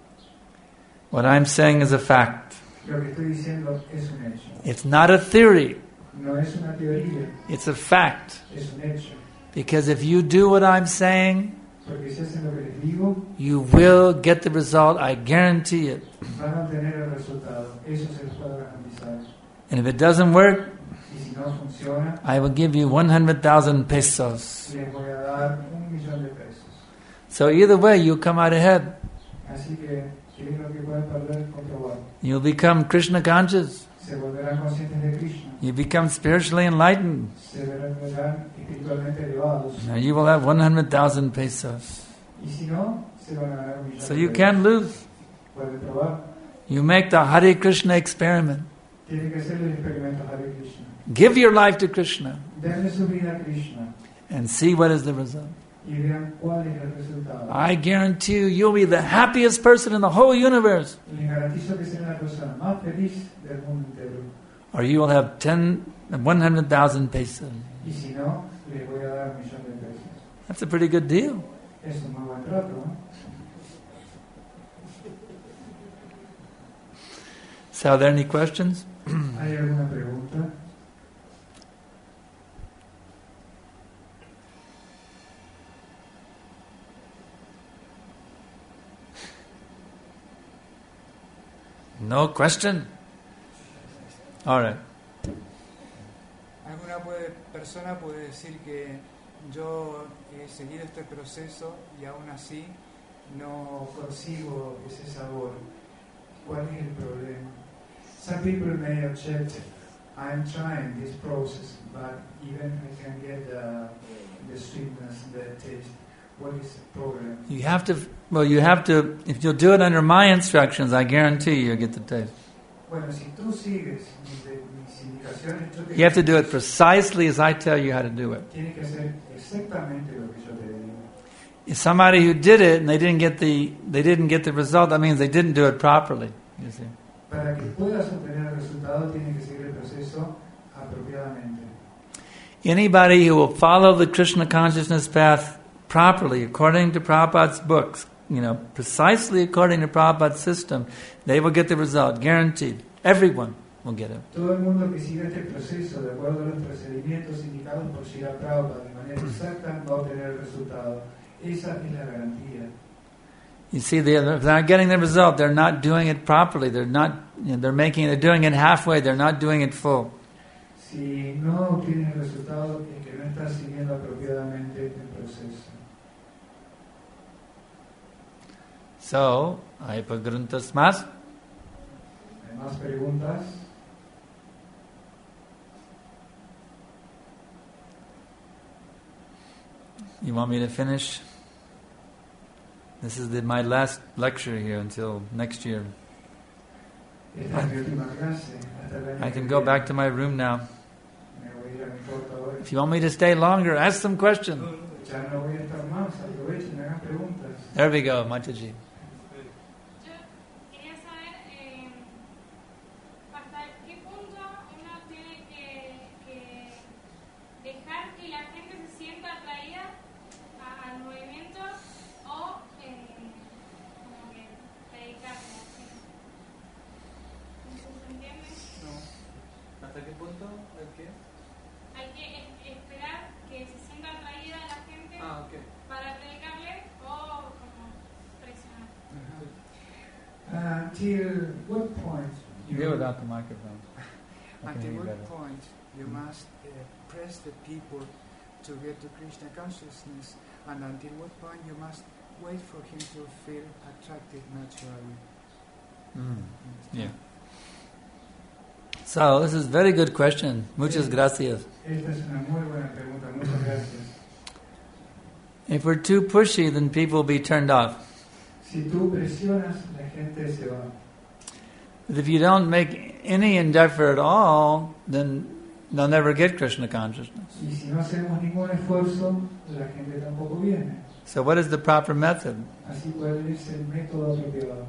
What I'm saying is a fact. Lo que estoy diciendo es un hecho. It's not a theory, No es una teoría, it's a fact. es un hecho. Because if you do what I'm saying, Porque si hacen lo que les digo, you will get the result, I guarantee it. van a obtener el resultado. Eso se les puede garantizar. And if it doesn't work, Y si no funciona, I will give you one hundred thousand pesos. les voy a dar un millón de pesos. So either way, you'll come out ahead. Así que, ¿qué es lo que pueden perder? Comprobar. You'll become Krishna conscious. Se volverán conscientes de Krishna. You become spiritually enlightened. Se verán, verán espiritualmente elevados. Now you will have one hundred thousand pesos. Y si no, se van a ganar un millón So de you pesos. can't lose. Pueden probar. You make the Hare Krishna experiment. Tienen que hacer el experimento Hare Krishna. Give your life to Krishna Denle su vida a Krishna and see what is the result. y vean cuál es el resultado. I guarantee you, you'll be the happiest person in the whole universe. Les garantizo que serán la persona más feliz del mundo entero. Or you will have ten, one hundred thousand pesos. Y si no, les voy a dar un millón de pesos. That's a pretty good deal. Es un muy buen trato, ¿no? So are there any questions? ¿Hay alguna pregunta? No question? All right. Alguna puede, persona puede decir que yo he seguido este proceso y aún así No consigo ese sabor. ¿Cuál es el problema? Some people may object, I'm trying this process, but even I can get uh, the sweetness, the taste. What is the problem? You have to, well, you have to, if you'll do it under my instructions, I guarantee you you'll get the taste. Bueno, si tú sigues mis, mis indicaciones, yo te You have to do it precisely as I tell you how to do it. Tienes que hacer exactamente lo que yo te digo. If somebody who did it and they didn't get the they didn't get the result, that means they didn't do it properly. You see. Para que puedas obtener el resultado, tienes que seguir el proceso apropiadamente. Anybody who will follow the Krishna consciousness path properly, according to Prabhupada's books, you know, precisely according to Prabhupada's system, they will get the result, guaranteed. Everyone will get it. Todo el mundo que siga este proceso de acuerdo a los procedimientos indicados por Srila Prabhupada de manera exacta va a obtener el resultado. Esa es la garantía. You see, they, if they're not getting the result, they're not doing it properly. They're not, you know, they're making, they're doing it halfway. They're not doing it full. Si no obtienes el resultado, es que no estás siguiendo apropiadamente el proceso. So, hay preguntas más? ¿Hay más preguntas? You want me to finish? This is the, my last lecture here until next year. Esta es mi última clase. Hasta el año I que can go viene. back to my room now. Me voy a ir a mi cuarto ahora. If you want me to stay longer, ask some questions. Ya no voy a estar más. Aprovechen, hagan preguntas. There we go, Mataji. Yo quería saber eh, hasta qué punto uno tiene que, que dejar que la gente se sienta atraída a- al movimiento o eh, como que dedicarse así. ¿Se entiende? No. ¿Hasta qué punto? ¿El qué? Hay que es- esperar que se sienta atraída la gente Ah, ok. para dedicarle o como presionar. Uh, till what point? you- Get without the microphone. I can Until hear you what better. point you must uh, press the people to get to Krishna consciousness, and until what point you must wait for him to feel attracted naturally. Mm. Yeah. So, this is a very good question. Muchas gracias. Esta es una muy buena pregunta. Muchas gracias. If we're too pushy, then people will be turned off. Si tú presionas, la gente se va. But if you don't make any endeavor at all, then they'll never get Krishna consciousness. Y si no hacemos ningún esfuerzo, la gente tampoco viene. So what is the proper method? Así cuál es el método apropiado.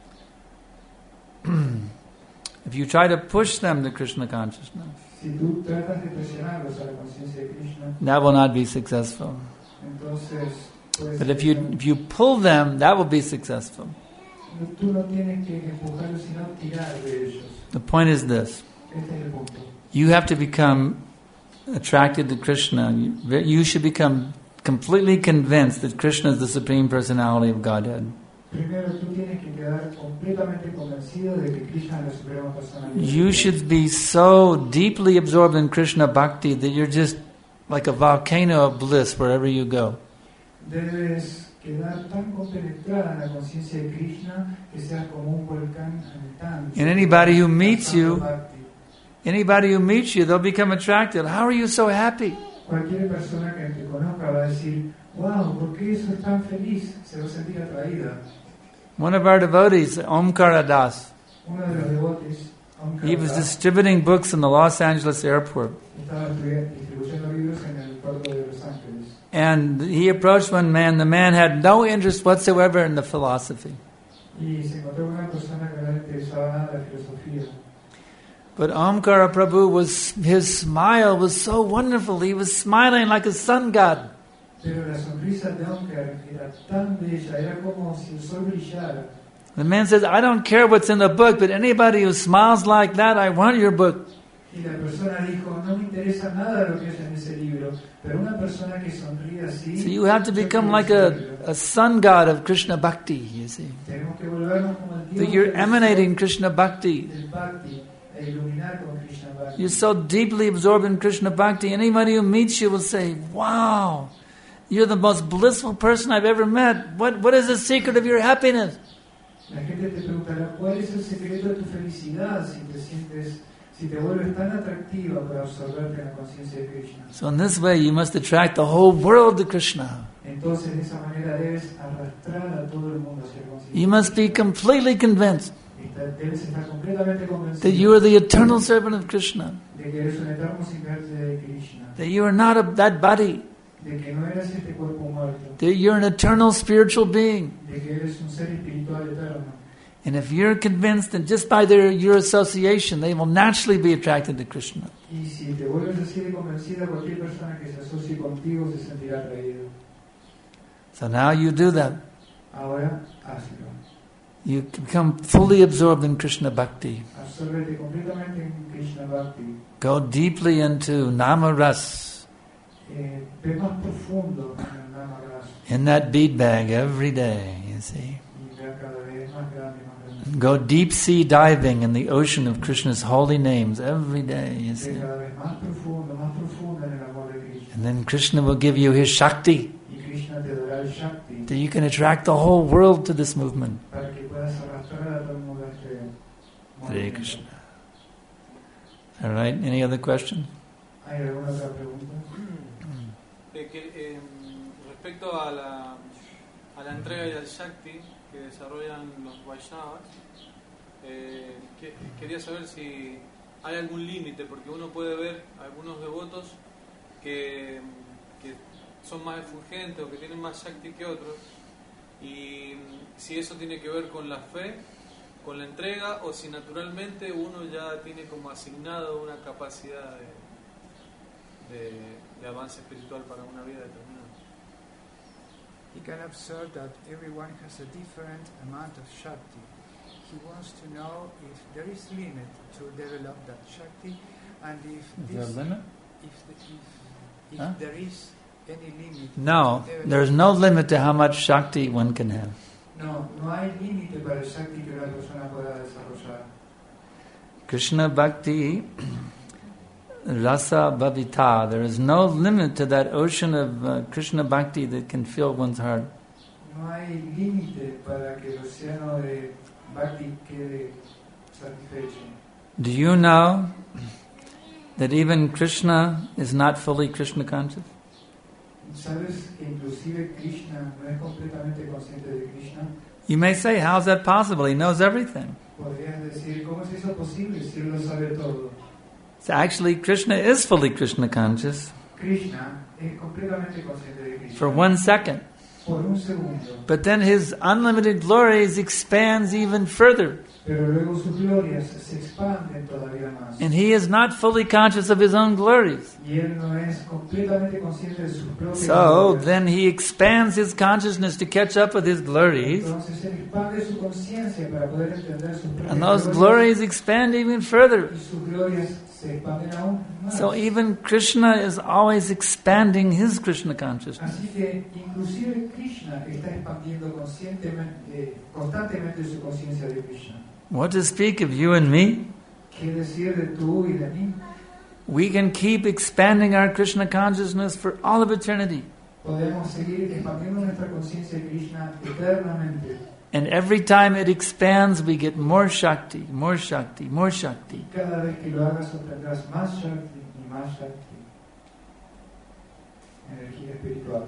If you try to push them to Krishna consciousness, Si tú tratas de presionarlos a la conciencia de Krishna, that will not be successful. entonces puedes But if you if you pull them, that will be successful. tú no tienes que empujarlos, sino tirar de ellos. The point is this. Este es el punto. You have to become attracted to Krishna. You, you should become completely convinced that Krishna is the Supreme Personality of Godhead. Primero tú tienes que quedar completamente convencido de que Krishna es la suprema personalidad. You should be so deeply absorbed in Krishna Bhakti that you're just like a volcano of bliss wherever you go. Debes quedar tan compenetrada en la conciencia de Krishna que seas como un volcán andante. And anybody who meets you- Bhakti. Anybody who meets you, they'll become attracted. How are you so happy? Cualquier persona que te conozca va a decir, wow, ¿por qué eso es tan feliz? Se va a sentir atraída. One of our devotees, Omkara Das, Uno de los devotes, he was Omkara, distributing books in the Los Angeles airport. estaba estudiando- distribuyendo libros en el puerto de Los Ángeles. And he approached one man. The man had no interest whatsoever in the philosophy. Y se encontró con una persona que no le interesaba nada la filosofía. But Omkara Prabhu was, his smile was so wonderful. He was smiling like a sun god. Pero la sonrisa de Omkar era tan bella, era como si el sol brillara. The man says, I don't care what's in the book, but anybody who smiles like that, I want your book. Y la persona dijo, no me interesa nada de lo que es en ese libro, pero una persona que sonríe así... So you have to yo become quiero like ese a, libro. a sun god of Krishna Bhakti, you see. Tenemos que volvernos como el So Dios you're del emanating sol, Krishna Bhakti. del Bhakti, e iluminar con Krishna Bhakti. You're so deeply absorbed in Krishna Bhakti, anybody who meets you will say, wow, you're the most blissful person I've ever met. What, what is the secret of your happiness? La gente te preguntará, ¿cuál es el secreto de tu felicidad si te sientes, si te vuelves tan atractiva para absorberte en la conciencia de Krishna? So in this way you must attract the whole world to Krishna. Entonces de esa manera debes arrastrar a todo el mundo hacia la conciencia. You must be completely convinced Debes estar completamente that convencido you are the eternal servant of Krishna. de que eres un eterno sirviente de Krishna, That you are not a, that body. de que no eres este cuerpo muerto, That you're an eternal spiritual being. de que eres un ser espiritual eterno. And if you're convinced that just by their, your association, they will naturally be attracted to Krishna. Y si te vuelves así de convencida, cualquier persona que se asocie contigo se sentirá atraído. So now you do that. Ahora, hazlo. You become fully absorbed in Krishna Bhakti. Absórbete completamente en Krishna Bhakti. Go deeply into Nama Ras. Eh, ve más profundo en el Nama Rasa. In that bead bag every day, you see. Y vea cada vez más grande, más grande. Go deep sea diving in the ocean of Krishna's holy names every day, you see. Ve cada vez más profundo, más profundo en el amor de Krishna. And then Krishna will give you his Shakti, Y Krishna te dará el Shakti that you can attract the whole world to this movement. para que puedas arrastrar a todo el mundo a este Hare movimiento. Krishna. All right, any other question? ¿Hay alguna otra pregunta? Eh, que, eh, respecto a la, a la entrega y al Shakti que desarrollan los Vaishnavas, eh, que, quería saber si hay algún límite, porque uno puede ver algunos devotos que, que son más efulgentes o que tienen más Shakti que otros, y si eso tiene que ver con la fe, con la entrega, o si naturalmente uno ya tiene como asignado una capacidad de, de, de avance espiritual para una vida determinada. He can observe that everyone has a different amount of Shakti. He wants to know if there is limit to develop that Shakti, and if Is this, there a limit? if, the, if, if Huh? there is any limit. No, to develop- there's no limit to how much Shakti one can have. No, no hay límite para el Shakti que una persona pueda desarrollar. Krishna Bhakti, Rasa Bhavita, there is no limit to that ocean of uh, Krishna Bhakti that can fill one's heart. No hay límite para que el océano de Bhakti quede satisfecho. Do you know that even Krishna is not fully Krishna conscious? ¿Sabes que inclusive Krishna no es completamente consciente de Krishna? You may say, how's that possible? He knows everything. Podrías decir, ¿cómo es eso posible si él lo sabe todo? So actually, Krishna is fully Krishna conscious Krishna es completamente consciente de Krishna. for one second. Por un segundo. But then his unlimited glories expands even further. Pero luego sus glorias se expanden todavía más. And he is not fully conscious of his own glories. Y él no es completamente consciente de sus propias So glorias. then he expands his consciousness to catch up with his glories. Entonces él expande su conciencia para poder entender sus propias And those glorias. glories expand even further. Y sus glorias se expanden aún más. So even Krishna is always expanding his Krishna consciousness. Así que inclusive Krishna está expandiendo conscientemente, eh, constantemente su conciencia de Krishna. What to speak of you and me? ¿Qué decir de tú y de mí? We can keep expanding our Krishna consciousness for all of eternity. Podemos seguir expandiendo nuestra conciencia de Krishna eternamente. And every time it expands, we get more Shakti, more Shakti, more Shakti. Cada vez que lo hagas obtendrás más Shakti y más Shakti. Energía espiritual.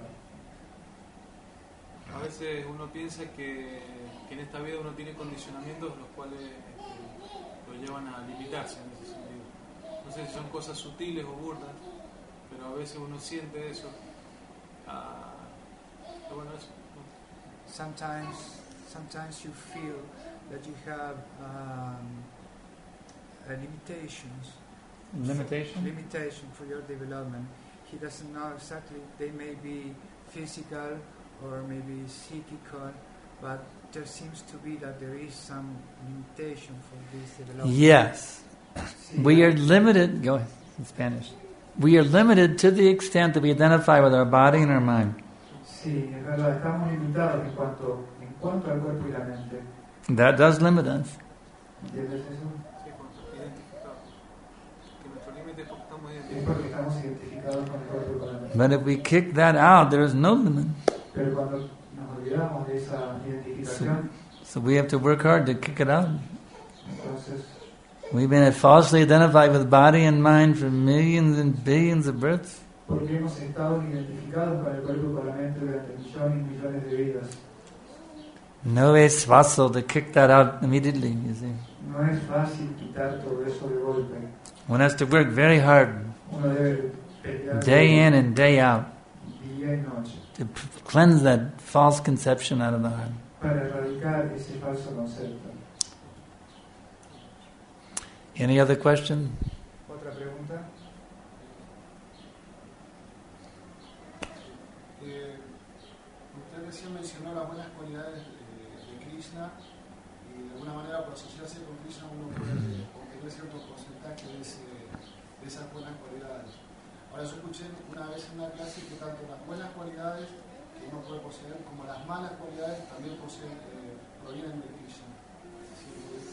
A veces uno piensa que, que en esta vida uno tiene condicionamientos los cuales este, lo llevan a limitarse en ese sentido. No sé si son cosas sutiles o burdas, pero a veces uno siente eso. Ah, pero bueno, eso. Sometimes, sometimes you feel that you have um, uh, limitations. Limitation? Limitation for your development. He doesn't know exactly. They may be physical or maybe psychical, but there seems to be that there is some limitation for this development. Yes. Sí, We are limited, go ahead, in Spanish. We are limited to the extent that we identify with our body and our mind. sí, es verdad, estamos limitados en cuanto, en cuanto al cuerpo y la mente. That does limit us. ¿Entiendes eso? Sí, cuando estamos identificados. Que nuestro límite es porque estamos Es identificados. porque estamos identificados con el cuerpo y con la mente. But if we kick that out, there is no limit. Pero cuando nos olvidamos de esa identificación, So we have to work hard to kick it out. Entonces, We've been falsely identified with body and mind for millions and billions of births. porque hemos estado identificados con el cuerpo y con la mente durante millones y millones de vidas. No es fácil to kick that out immediately, you see. No es fácil quitar todo eso de golpe. One has to work very hard, Uno debe pelear day in and day out, día y noche to p- cleanse that false conception out of the heart. para erradicar ese falso concepto. Any other question? Otra pregunta. Eh, usted recién mencionó las buenas cualidades de, de Krishna y de alguna manera por asociarse con Krishna uno puede obtener cierto porcentaje de, ese, de esas buenas cualidades. Ahora yo escuché una vez en una clase que tanto las buenas cualidades que uno puede poseer como las malas cualidades también poseen, eh, provienen de Krishna. Sí,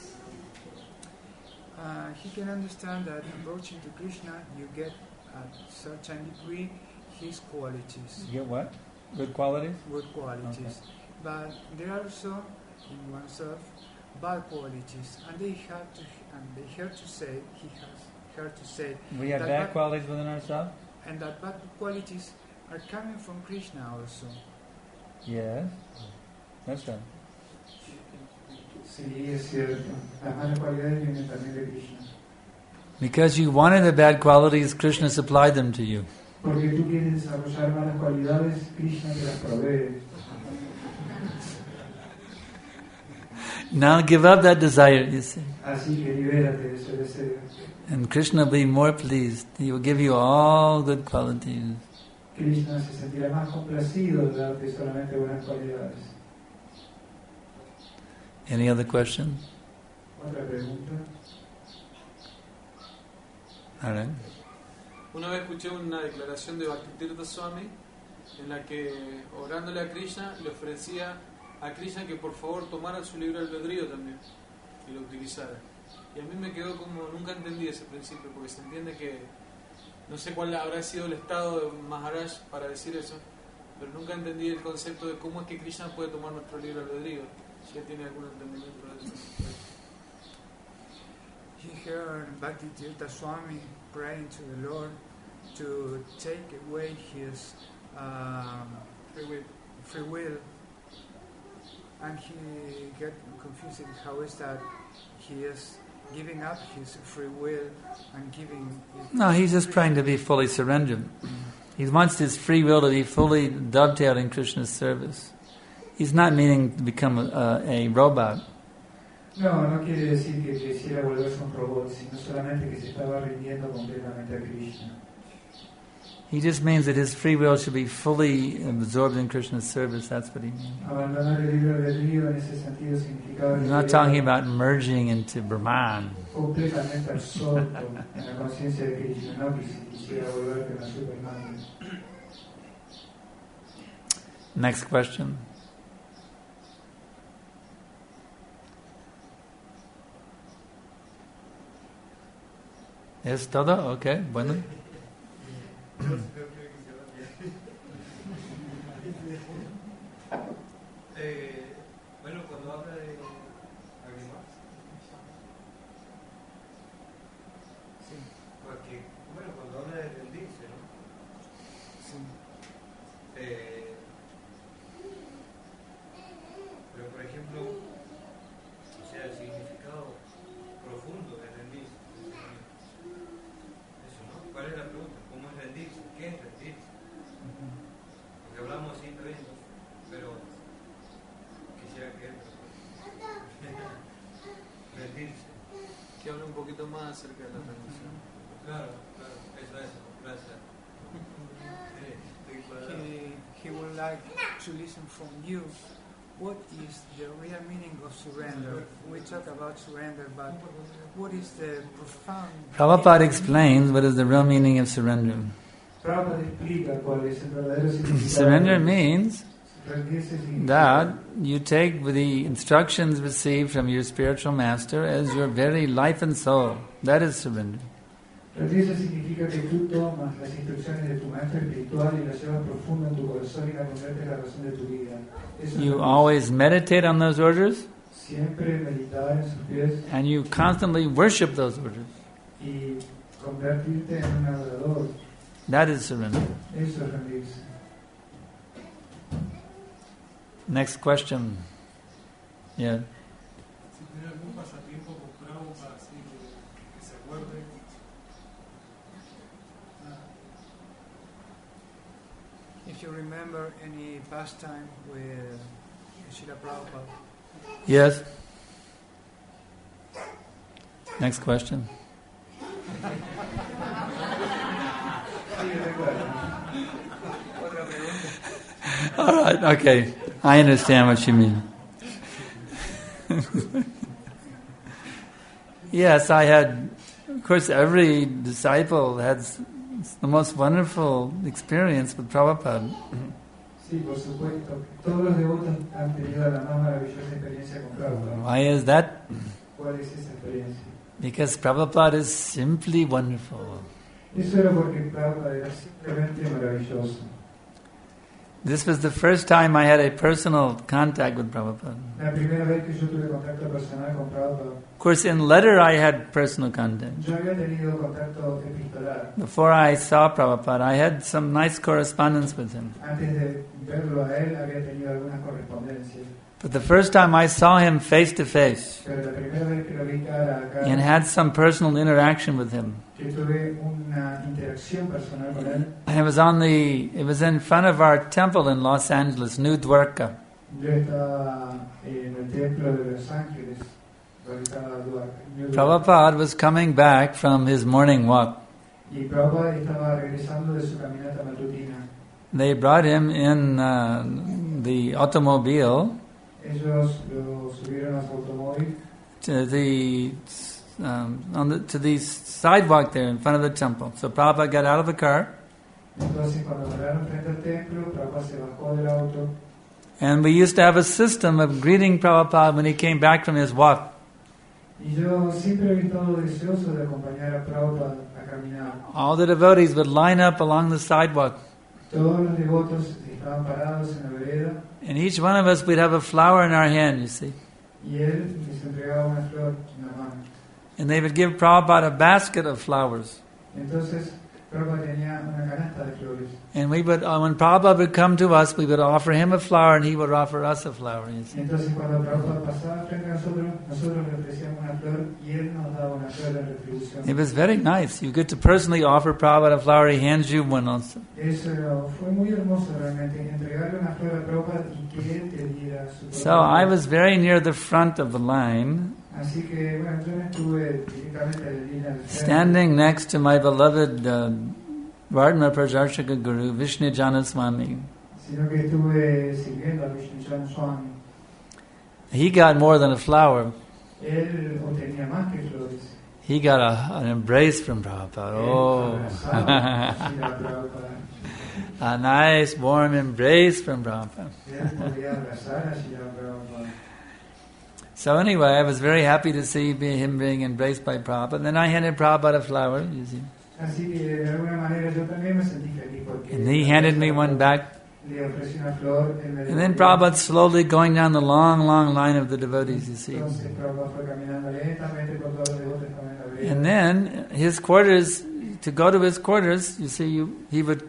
Uh, he can understand that approaching to Krishna, you get at certain degree his qualities, You get what? Good qualities? good qualities. Okay. But there are also in oneself bad qualities, and they have to and they have to say he has heard to say, We have That bad bad- qualities within ourselves? and that bad qualities are coming from Krishna also. Yes. That's right. Sí, es cierto. Las malas cualidades vienen también de Krishna. Because you wanted the bad qualities, Krishna supplied them to you. Porque tú quieres desarrollar malas cualidades, Krishna te las provee. Now give up that desire, you see. Así que libérate de ese deseo. And Krishna will be more pleased. He will give you all good qualities. Krishna se sentirá más complacido de darte solamente buenas cualidades. Any other question? Otra pregunta. All right. Una vez escuché una declaración de Bhaktivedanta Swami en la que, orándole a Krishna, le ofrecía a Krishna que por favor tomara su libre albedrío también y lo utilizara. Y a mí me quedó como, nunca entendí ese principio, porque se entiende que, no sé cuál habrá sido el estado de Maharaj para decir eso, pero nunca entendí el concepto de cómo es que Krishna puede tomar nuestro libre albedrío, si él tiene algún entendimiento de eso. He heard Bhakti Tirtha Swami praying to the Lord to take away his um, Free will. free will, and he got confused. How is that he is giving up his free will and giving? It No, he's just trying to be fully surrendered. He wants his free will to be fully dovetailed in Krishna's service. He's not meaning to become a, a robot. No, no quiere decir que quisiera volverse un robot, sino solamente que se estaba rindiendo completamente a Krishna. He just means that his free will should be fully absorbed in Krishna's service. That's what he means. Abandonar el libre albedrío en ese sentido significaba He's not talking about merging into Brahman. completamente absorto en la conciencia de Krishna, no que si quisiera volverte una Superman. Next question. ¿Es todo? Okay, bueno. Eh, bueno, cuando habla de alguien más, Sí, porque, bueno, cuando habla de rendirse, ¿no? sí. Eh, pero, por ejemplo, o sea, el significado profundo de rendirse. Eso, ¿no? ¿Cuál es la pregunta? ¿Cómo es rendirse? ¿Qué es rendirse? Porque hablamos así, está bien, pero quisiera que rendirse. Que hable un poquito más acerca de la rendición. Claro, claro, eso es, gracias. Sí, estoy cuadrado. He, he would like to listen from you. What is the real meaning of surrender? We talk about surrender, but what is the profound Prabhupada explains what is the real meaning of surrender. Prabhupada explica cuál es el verdadero significado. Surrender means Rendirse significa that you take the instructions received from your spiritual master as your very life and soul. That is surrender. Rendirse significa que tú tomas las instrucciones de tu maestro espiritual y las llevas profundo en tu corazón y la conviertes en la razón de tu vida. Eso es You rendirse. always meditate on those orders, siempre meditar en sus pies and you constantly worship those orders. y convertirte en un adorador. That is surrender. Eso es rendirse. Next question. Yeah. Si tiene algún pasatiempo con Prabhupada así que, que se acuerde. If you remember any pastime with Srila Prabhupada. Yes. Next question. All right, okay. I understand what you mean. Yes, I had, of course, every disciple has the most wonderful experience with Prabhupada. Sí, por supuesto. Todos los devotos han tenido la más maravillosa experiencia con Prabhupada. Why is that? ¿Cuál es esa experiencia? Because Prabhupada is simply wonderful. Eso era porque Prabhupada era simplemente maravilloso. This was the first time I had a personal contact with Prabhupada. La primera vez que yo tuve contacto personal con Prabhupada. Of course, in letter I had personal contact. Yo había tenido contacto epistolar. Before I saw Prabhupada, I had some nice correspondence with him. Antes de verlo a él, había tenido algunas correspondencias. But the first time I saw him face to face Pero la primera vez que lo vi cara a cara, and had some personal interaction with him, que tuve una interacción personal con él, it was on the, it was in front of our temple in Los Angeles, New Dwarka. yo estaba en el templo de Los Ángeles, donde estaba New Dwarka. Prabhupada was coming back from his morning walk. Y Prabhupada estaba regresando de su caminata matutina. They brought him in uh, the automobile Ellos lo subieron a su automóvil to the um, on the to the sidewalk there in front of the temple. So Prabhupada got out of the car, entonces cuando pararon frente al templo, Prabhupada se bajó del auto and we used to have a system of greeting Prabhupada when he came back from his walk. y yo siempre he estado deseoso de acompañar a Prabhupada a caminar. All the devotees would line up along the sidewalk, Todos los devotos estaban parados en la vereda and each one of us we'd have a flower in our hand, you see. y él les entregaba una flor en la mano. And they would give Prabhupada a basket of flowers. Entonces Prabhupada tenía una canasta de flores. And we would, uh, when Prabhupada would come to us, we would offer him a flower and he would offer us a flower, you see. Entonces cuando Prabhupada pasaba frente a nosotros, nosotros le ofrecíamos una flor y él nos daba una flor en retribución. It was very nice. You get to personally offer Prabhupada a flower, he hands you one also. Eso era- fue muy hermoso realmente, entregarle una flor a Prabhupada y que él te diera su So I was very near the front of the line, Así que, bueno, yo no estuve directamente en la línea del frente, standing next to my beloved uh, Vardhana Prajarshaka Guru, Vishnu Janaswami. sino que estuve sirviendo a Vishnu Chan Swami. He got more than a flower. Él obtenía más que flores. He got a, an embrace from Prabhupada. Él Oh, abrazaba así a Prabhupada. a nice warm embrace from Prabhupada. Él podía abrazar así a Prabhupada. So anyway, I was very happy to see be- him being embraced by Prabhupada. Then I handed Prabhupada a flower, you see. Así que de alguna manera yo también me sentí feliz porque And he handed me one back. le ofrecí una flor. Él me And then devolvió. Prabhupada slowly going down the long, long line of the devotees, you see. Entonces Prabhupada fue caminando lentamente por todos los devotos que estaban en la vereda. And then his quarters, to go to his quarters, you see, you, he would,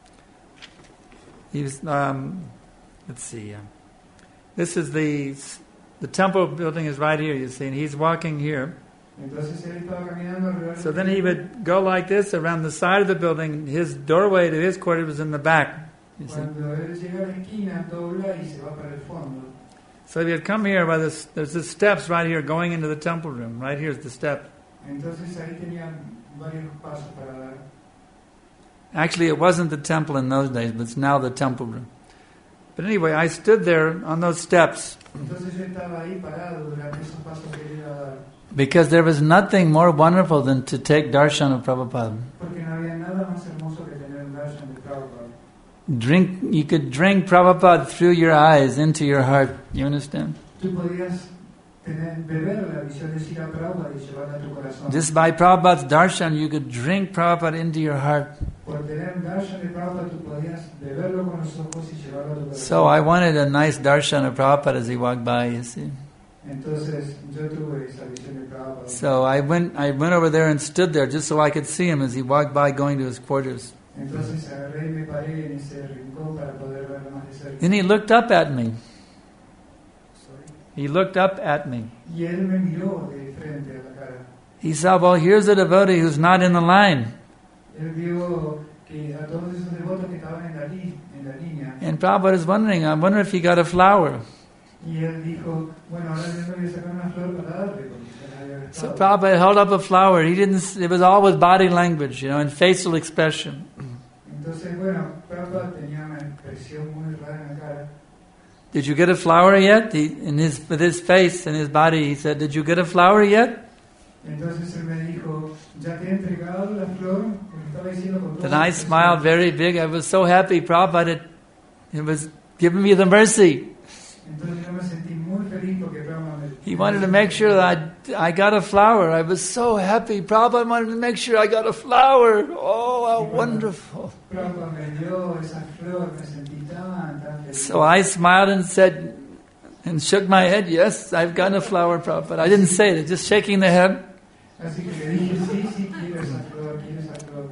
he was, um, let's see, uh, this is the, the temple building is right here, you see, and he's walking here. Entonces él estaba caminando alrededor So del then he would go like this around the side of the building. His doorway to his quarters was in the back, you see. Cuando él llega a la esquina, dobla y se va para el fondo. So he would come here by this, there's the steps right here going into the temple room. Right here's the step. Entonces ahí tenían varios pasos para dar. Actually, it wasn't the temple in those days, but it's now the temple room. But anyway, I stood there on those steps Entonces yo estaba ahí parado durante esos pasos que él iba a dar. because there was nothing more wonderful than to take darshan of Prabhupada. Porque no había nada más hermoso que tener un darshan de Prabhupada. Drink, you could drink Prabhupada through your eyes into your heart. You understand? Tú podías tener, beber la visión de Srila Prabhupada y llevarla a tu corazón. Just by Prabhupada's darshan, you could drink Prabhupada into your heart. Por tener un darshan de Prabhupada, tú podías beberlo con los ojos y llevarlo a tu corazón. So I wanted a nice darshan of Prabhupada as he walked by, you see. Entonces yo tuve esa visión de Prabhupada. So I went, I went over there and stood there just so I could see him as he walked by going to his quarters. Entonces agarré y me paré en ese rincón para poder verlo más de cerca. Then he looked up at me. Sorry. He looked up at me. Y él me miró de frente a la cara. He saw, well, here's a devotee who's not in the line. Él vio que a todos esos devotos que estaban en la, li- en la línea. And Prabhupada is wondering, I wonder if he got a flower. Y él dijo, bueno, ahora yo me voy a sacar una flor para darle. Porque nadie había So estado. Prabhupada held up a flower. He didn't, it was all with body language, you know, and facial expression. Entonces, bueno, Prabhupada tenía una expresión muy rara en la cara. Did you get a flower yet? He, in his, with his face and his body, he said, did you get a flower yet? Entonces él me dijo, ¿ya te he entregado la flor? Me estaba diciendo con toda Then su I expresión. smiled very big. I was so happy Prabhupada had, it was giving me the mercy. Entonces yo me sentí muy feliz porque Prabhupada me... He wanted to make sure that I, I got a flower. I was so happy. Prabhupada wanted to make sure I got a flower. Oh, how wonderful. Prabhupada me dio esa flor, me sentí tan, tan feliz. So I smiled and said, and shook my head, yes, I've got a flower, Prabhupada. I didn't say it, just shaking the head. Así que le dije, sí, sí, quiero esa flor, quiero esa flor.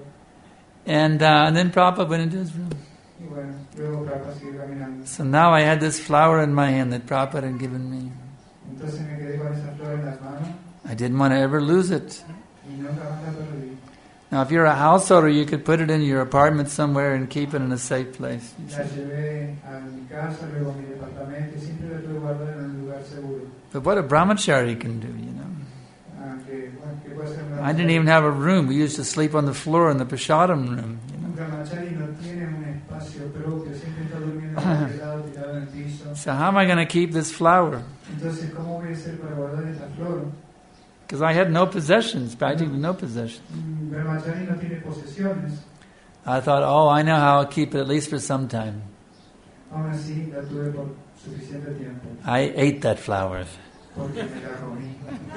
And, uh, and then Prabhupada went into his room. Y bueno, luego Prabhupada siguió caminando. So now I had this flower in my hand that Prabhupada had given me. Entonces me quedé con esa flor en las manos I didn't want to ever lose it. y nunca más la perdí. Now, if you're a householder, you could put it in your apartment somewhere and keep it in a safe place. La llevé a mi casa, luego a mi departamento y siempre la tuve guardada en un lugar seguro. But what a brahmachari can do, you know. Aunque, bueno, que puede ser una I didn't even have a room. We used to sleep on the floor in the prasadam room. You Un brahmachari no tiene un espacio propio, siempre está durmiendo en cualquier lado, tirado en el piso. know. So how am I going to keep this flower? Entonces, ¿cómo voy a hacer para guardar esta flor? Because I had no possessions, practically no possessions. Un brahmachari no tiene posesiones. I thought, oh, I know how I'll keep it at least for some time. Aún así, la tuve por suficiente tiempo, I ate that flower. porque me la comí.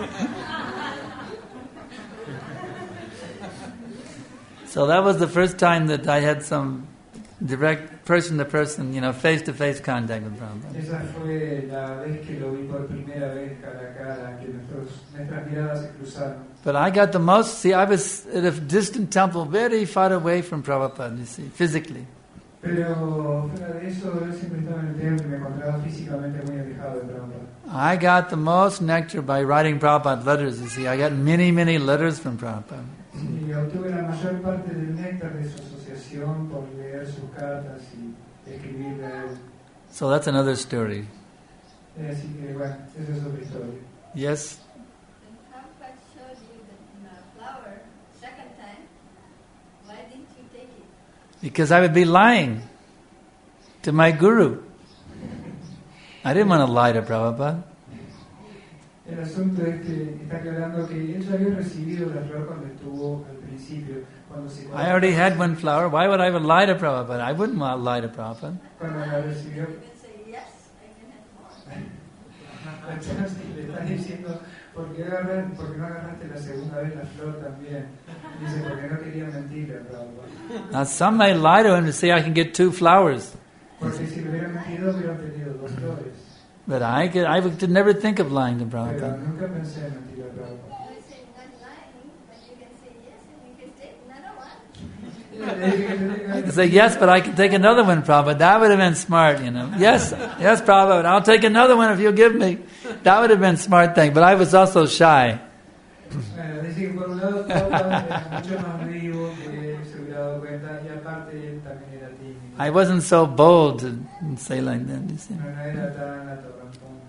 So that was the first time that I had some direct person-to-person, you know, face-to-face contact with Prabhupada. Esa fue la vez que lo vi por primera vez cara a cara, que nuestros, nuestras miradas se cruzaron. But I got the most, see, I was at a distant temple very far away from Prabhupada, you see, physically. Pero fuera de eso, yo siempre estaba en el templo y me encontraba físicamente muy alejado de Prabhupada. I got the most nectar by writing Prabhupada letters, you see. I got many, many letters from Prabhupada. Y obtuve la mayor parte del néctar de su asociación por leer sus cartas y escribirle a él. So that's another story. Así que bueno, esa es otra historia. Yes? When Prabhupada showed you the uh, flower second time, why didn't you take it? Because I would be lying to my guru. I didn't want to lie to Prabhupada. El asunto es que está aclarando que él ya había recibido la flor cuando estuvo al principio. Cuando se I already had one flower. Why would I ever lie to Prabhupada? I wouldn't want to lie to Prabhupada. Cuando la recibió, You can say, yes, I can have more. entonces le están diciendo, ¿por qué, agarrar- por qué no agarraste la segunda vez la flor también? Dice, porque no quería mentirle a Prabhupada. Now some may lie to him to say I can get two flowers. Porque si le hubieran mentido, hubieran tenido dos flores. But I could, I would never think of lying to Pero Prabhupada. nunca pensé en mentirle a Prabhupada. I say, not lying, but you can say yes and you can take another one. Le dije que tenía I que could say, yes, but I can take another one, Prabhupada. That would have been smart, you know. Yes, yes, Prabhupada, I'll take another one if you'll give me. That would have been a smart thing. But I was also shy. Bueno, dice que por un lado Prabhupada era mucho más vivo que él se hubiera dado cuenta y aparte él también era tímido. I wasn't so bold to say like that, you see. No, no era tan atorrantón.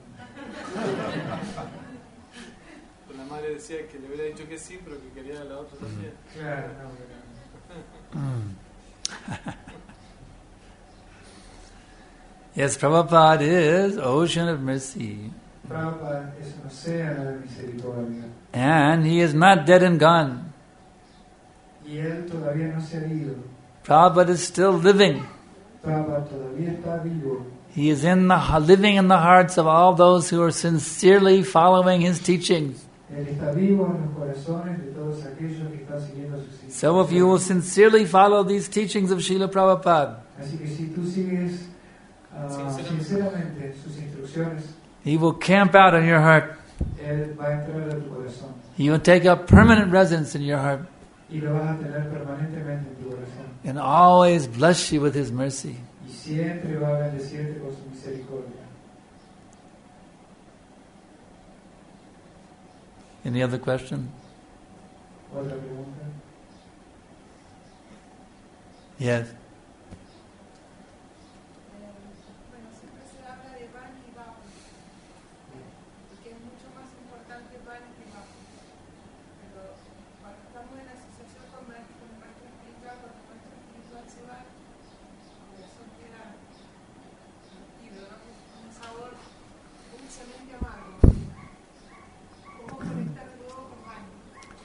La madre decía que le hubiera dicho que sí, pero que quería a la otra también. Claro, no, pero... Yes, Prabhupada is ocean of mercy. Prabhupada es un océano de misericordia And he is not dead and gone. y él todavía no se ha ido. Prabhupada is still living. Prabhupada todavía está vivo. He is in the living in the hearts of all those who are sincerely following his teachings. Él está vivo en los corazones de todos aquellos que están siguiendo sus So if you will sincerely follow these teachings of Srila Prabhupada, Así que si tú sigues ah, Sinceramente. sinceramente sus instrucciones, He will camp out in your heart. Él va a entrar a tu corazón. He will take up permanent residence in your heart. Y lo vas a tener permanentemente en tu corazón. And always bless you with His mercy. Y siempre va a bendecirte con su misericordia. Any other question? ¿Otra pregunta? Yes. Bueno, siempre se habla de Vani y Vapu, que es mucho más importante Vani que Vapu. Pero cuando estamos en asociación con el maestro espiritual, cuando el maestro espiritual se va, eso queda divertido, ¿no? Un sabor dulcemente amargo. ¿Cómo conectar de nuevo con Vani?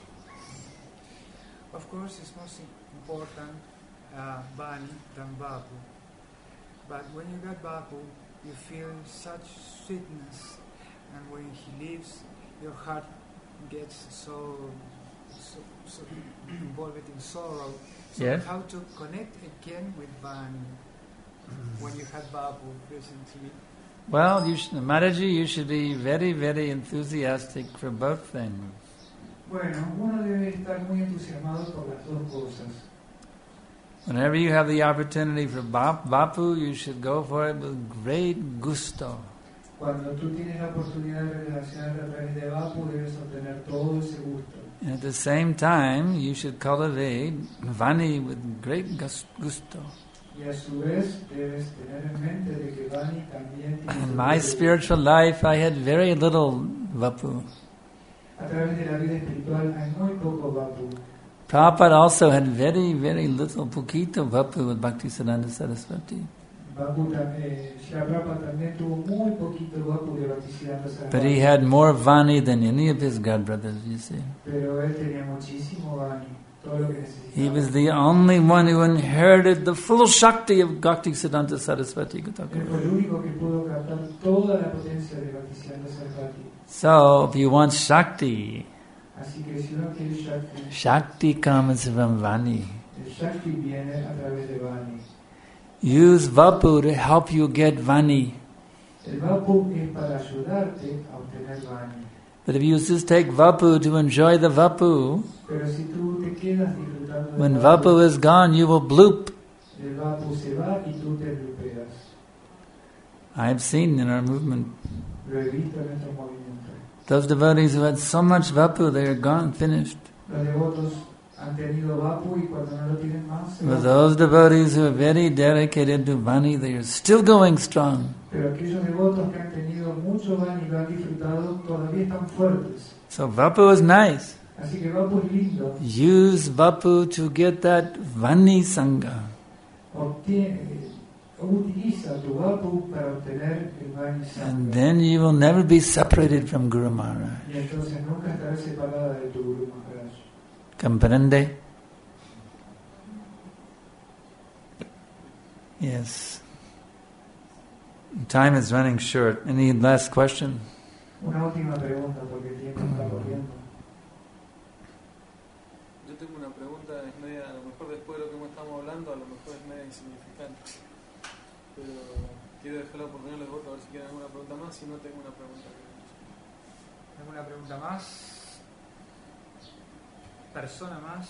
Of course, it's most important uh, Vani than Vapu. But when you get Vapu, you feel such sweetness, and when he leaves, your heart gets so so, so involved in sorrow. So Yes. how to connect again with Vani when you had Vapu recently? Well, you should, Mataji, you should be very, very enthusiastic for both things. Bueno, uno debe estar muy entusiasmado por las dos cosas. Whenever you have the opportunity for Bap- Vapu, you should go for it with great gusto. Cuando tú tienes la oportunidad de relacionarte a través de Vapu, debes obtener todo ese gusto. And at the same time, you should cultivate Vani with great gus- gusto. Y a su vez, debes tener en mente de que Vani también tiene... In my spiritual life, I had very little Vapu. A través de la vida espiritual hay muy poco Vapu. Prabhupada also had very, very little, poquito Vapu with Bhaktisiddhanta Saraswati. Vapu también, Srila Prabhupada también tuvo muy poquito Vapu de Bhaktisiddhanta But he Saraswati. had more Vani than any of his godbrothers, you see. Pero él tenía muchísimo Vani, todo lo que He necesitaba. was the only one who inherited the full Shakti of Bhaktisiddhanta Saraswati. Él fue el único que pudo captar toda la potencia de Bhaktisiddhanta Saraswati. So, if you want Shakti, Así que si uno quiere Shakti, Shakti comes from Vani. el Shakti viene a través de Vani. Use Vapu to help you get Vani. El Vapu es para ayudarte a obtener Vani. But if you just take Vapu to enjoy the Vapu, Pero si tú te quedas disfrutando del when Vapu is gone, you will bloop. el Vapu se va y tú te bloqueas. I've seen in our movement Lo he visto en nuestro movimiento. those devotees who had so much Vapu, they are gone, finished. Los devotos han tenido Vapu y cuando no lo tienen más, se But van. those devotees who are very dedicated to Vani, they are still going strong. Pero aquellos devotos que han tenido mucho Vani y lo han disfrutado todavía están fuertes. So Vapu is nice. Así que Vapu es lindo. Use Vapu to get that Vani Sangha. Obtiene, utiliza tu Vapu para obtener el Vani And Sangha. then you will never be separated from Guru Maharaj. Y entonces nunca estarás separada de tu Guru Maharaj. Comprende? Yes. Time is running short. Any last question? Una última pregunta porque el tiempo está corriendo. Yo tengo una pregunta, es media, a lo mejor después de lo que estamos hablando, a lo mejor es media insignificante. Pero quiero dejar la oportunidad a los votos a ver si quieren alguna pregunta más, si no tengo una pregunta. ¿Alguna pregunta más? ¿Persona más?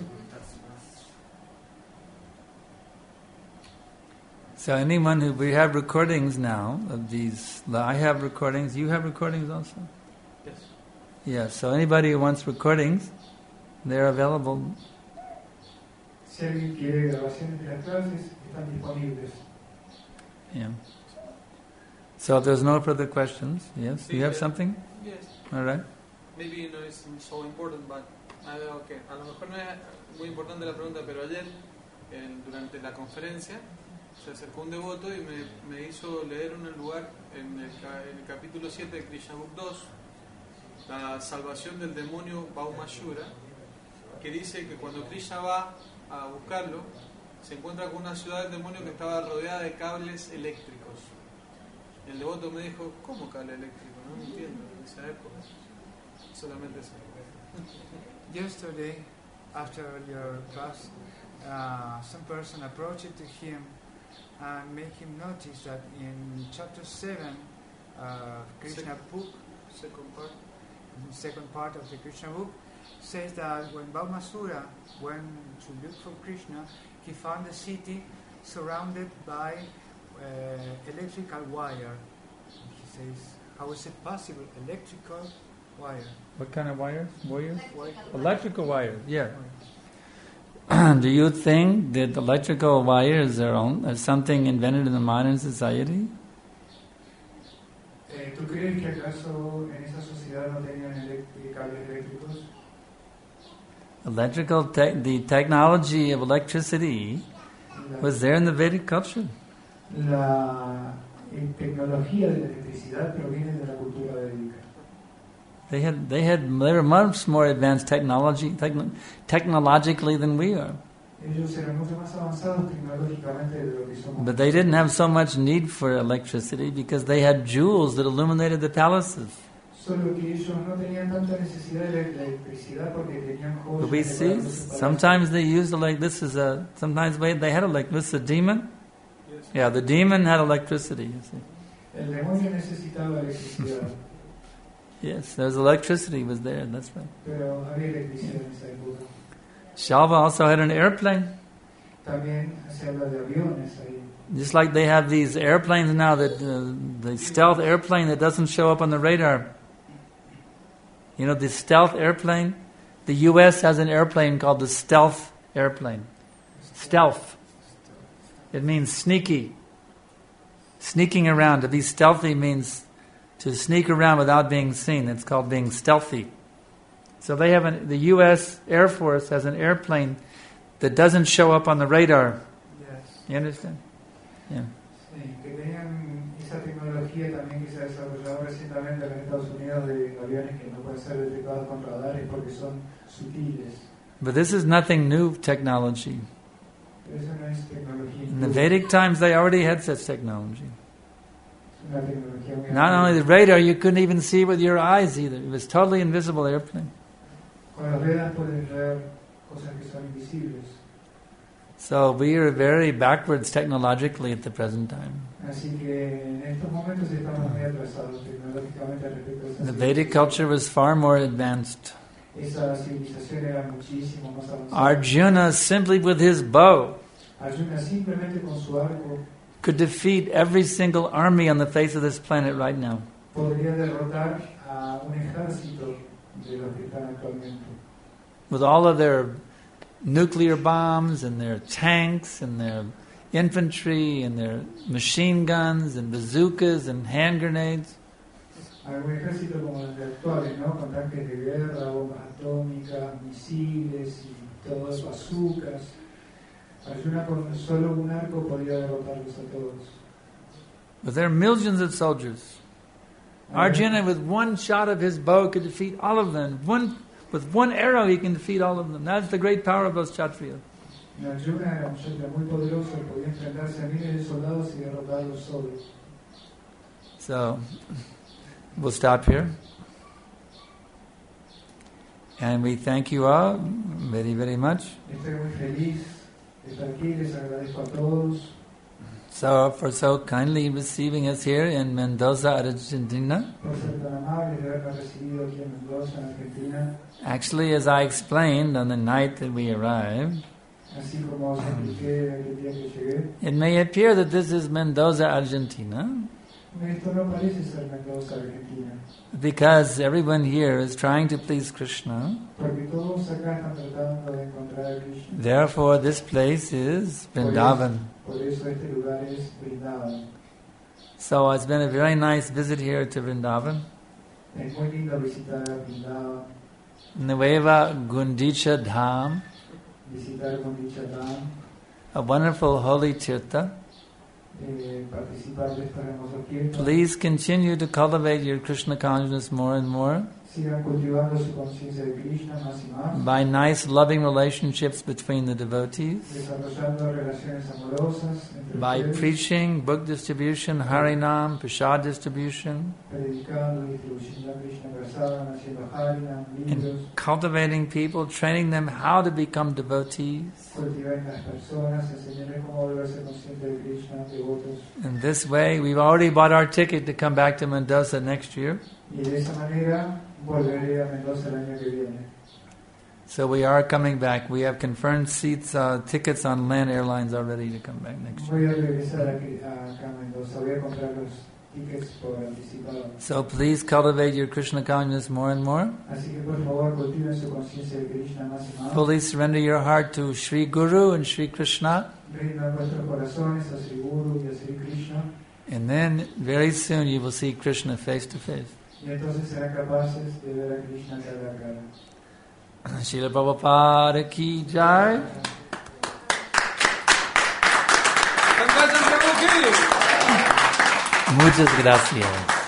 So anyone who, we have recordings now of these, I have recordings, you have recordings also? Yes. Yeah, so anybody who wants recordings, they're available. Si alguien quiere grabaciones de las clases, están disponibles. Yeah. So if there's no further questions, yes, you have something? Yes. All right. Maybe no it's so important, but I okay. A lo mejor no es muy importante la pregunta, pero ayer, en, durante la conferencia, se acercó un devoto y me, me hizo leer un lugar en el, en el capítulo siete de Krishna Book dos, la salvación del demonio Baumashura, que dice que cuando Krishna va a buscarlo, se encuentra con una ciudad del demonio que estaba rodeada de cables eléctricos. El devoto me dijo, ¿cómo cable eléctrico? No entiendo, en esa época. Solamente eso. Yesterday, after your class, uh, some person approached to him and made him notice that in chapter seven, uh, Krishna book, second part, second part of the Krishna book, says that when Bhaumasura went to look for Krishna, he found the city surrounded by uh, electrical wire. He says, how is it possible? Electrical wire. What kind of wires? Wires? Electrical Electrical wires, yeah. Do you think that electrical wires are, on, are something invented in the modern society? Eh, ¿Tú crees que acaso en esa sociedad no tenían elect- cables eléctricos? Electrical, te- the technology of electricity was there in the Vedic culture. La eh, tecnología de la electricidad proviene de la cultura védica. They had, they had, they were much more advanced technology, techno- technologically than we are. Ellos eran mucho más avanzados tecnológicamente de lo que somos. But they didn't have so much need for electricity because they had jewels that illuminated the palaces. Solo que ellos no tenían tanta necesidad de la electricidad porque tenían joyas. But we decoradas see, en sus palacios. sometimes they used like this is a, sometimes they they had like this is a demon. Yes. Yeah, the demon had electricity, you see. El demonio necesitaba electricidad, Yes, there was electricity was there, that's right. pero había electricidad en esa época. Shalva also had an airplane. También se habla de aviones ahí. Just like they have these airplanes now, that uh, the stealth airplane that doesn't show up on the radar. You know, the stealth airplane? The U S has an airplane called the stealth airplane. Stealth. It means sneaky. Sneaking around. To be stealthy means to sneak around without being seen. It's called being stealthy. So they have an, the U S Air Force has an airplane that doesn't show up on the radar. Yes. You understand? Yeah. Sí, que tenían esa tecnología también que se ha desarrollado recientemente en Estados Unidos de aviones que no pueden ser detectados con radares porque son sutiles. But this is nothing new technology. Pero eso no es tecnología. In the nueva. Vedic times, they already had such technology. Es una tecnología muy Not antigua. only the radar, you couldn't even see with your eyes either. It was totally invisible airplane. Con las velas puedes ver cosas que son invisibles. So we are very backwards technologically at the present time. Así que en estos momentos estamos muy atrasados tecnológicamente respecto a esa The Vedic civilización. culture was far more advanced. Esa civilización era muchísimo más avanzada. Arjuna, simply with his bow, Arjuna simplemente con su arco could defeat every single army on the face of this planet right now. podría derrotar a un ejército de los que están actualmente. With all of their nuclear bombs and their tanks and their infantry and their machine guns and bazookas and hand grenades. Algún ejército como el de actuales, ¿no? Con tanques de guerra, bombas atómicas, misiles y todo eso, bazucas. Arjuna con solo un arco podría derrotarlos a todos. But there are millions of soldiers. Arjuna, with one shot of his bow, could defeat all of them. One, with one arrow, he can defeat all of them. That's the great power of those Kshatriyas. Arjuna era un kshatriya muy poderoso, podía enfrentarse a miles de soldados y derrotarlos solos. So, we'll stop here. And we thank you all very, very much. Estoy muy feliz de estar aquí, les agradezco a todos So, for so kindly receiving us here in Mendoza, Argentina. por ser tan amables de haberme recibido aquí en Mendoza, en Argentina. Actually, as I explained on the night that we arrived, Así como os expliqué aquel día que llegué, it may appear that this is Mendoza, Argentina, esto no parece ser Mendoza, Argentina, because everyone here is trying to please Krishna. porque todos acá están tratando de encontrar a Krishna. Therefore, this place is Vrindavan. Por eso este lugar es Vrindavan. So it's been a very nice visit here to Vrindavan. Es muy lindo visitar Vrindavan, Nueva Gundicha Dham, visitar Gundicha Dham, a wonderful holy tirtha. eh, participar de estos hermosos kirtan. Please continue to cultivate your Krishna consciousness more and more. sigan cultivando su conciencia de Krishna más y más, by nice, loving relationships between the devotees, desarrollando relaciones amorosas entre by ustedes, preaching, book distribution, Harinam, Prasad distribution, predicando, distribuyendo a Krishna Prasadam, haciendo Harinam, libros, and cultivating people, training them how to become devotees. cultivar a las personas, enseñarles cómo volverse conscientes de Krishna, devotos. In this way, we've already bought our ticket to come back to Mendoza next year. Y de esa manera volveré a Mendoza el año que viene. So we are coming back. We have confirmed seats, uh, tickets on Land Airlines already to come back next year. Voy a regresar aquí- a acá a Mendoza, voy a comprar los tickets por anticipado. So please cultivate your Krishna consciousness more and more. Así que por favor cultiven su conciencia de Krishna más y más. Fully surrender your heart to Sri Guru and Sri Krishna. Rindan vuestros corazones a Sri Guru y a Sri Krishna. And then very soon you will see Krishna face to face. Y entonces serán capaces de ver a Krishna cara a cara. Srila Prabhupada ki jai. Muchas gracias.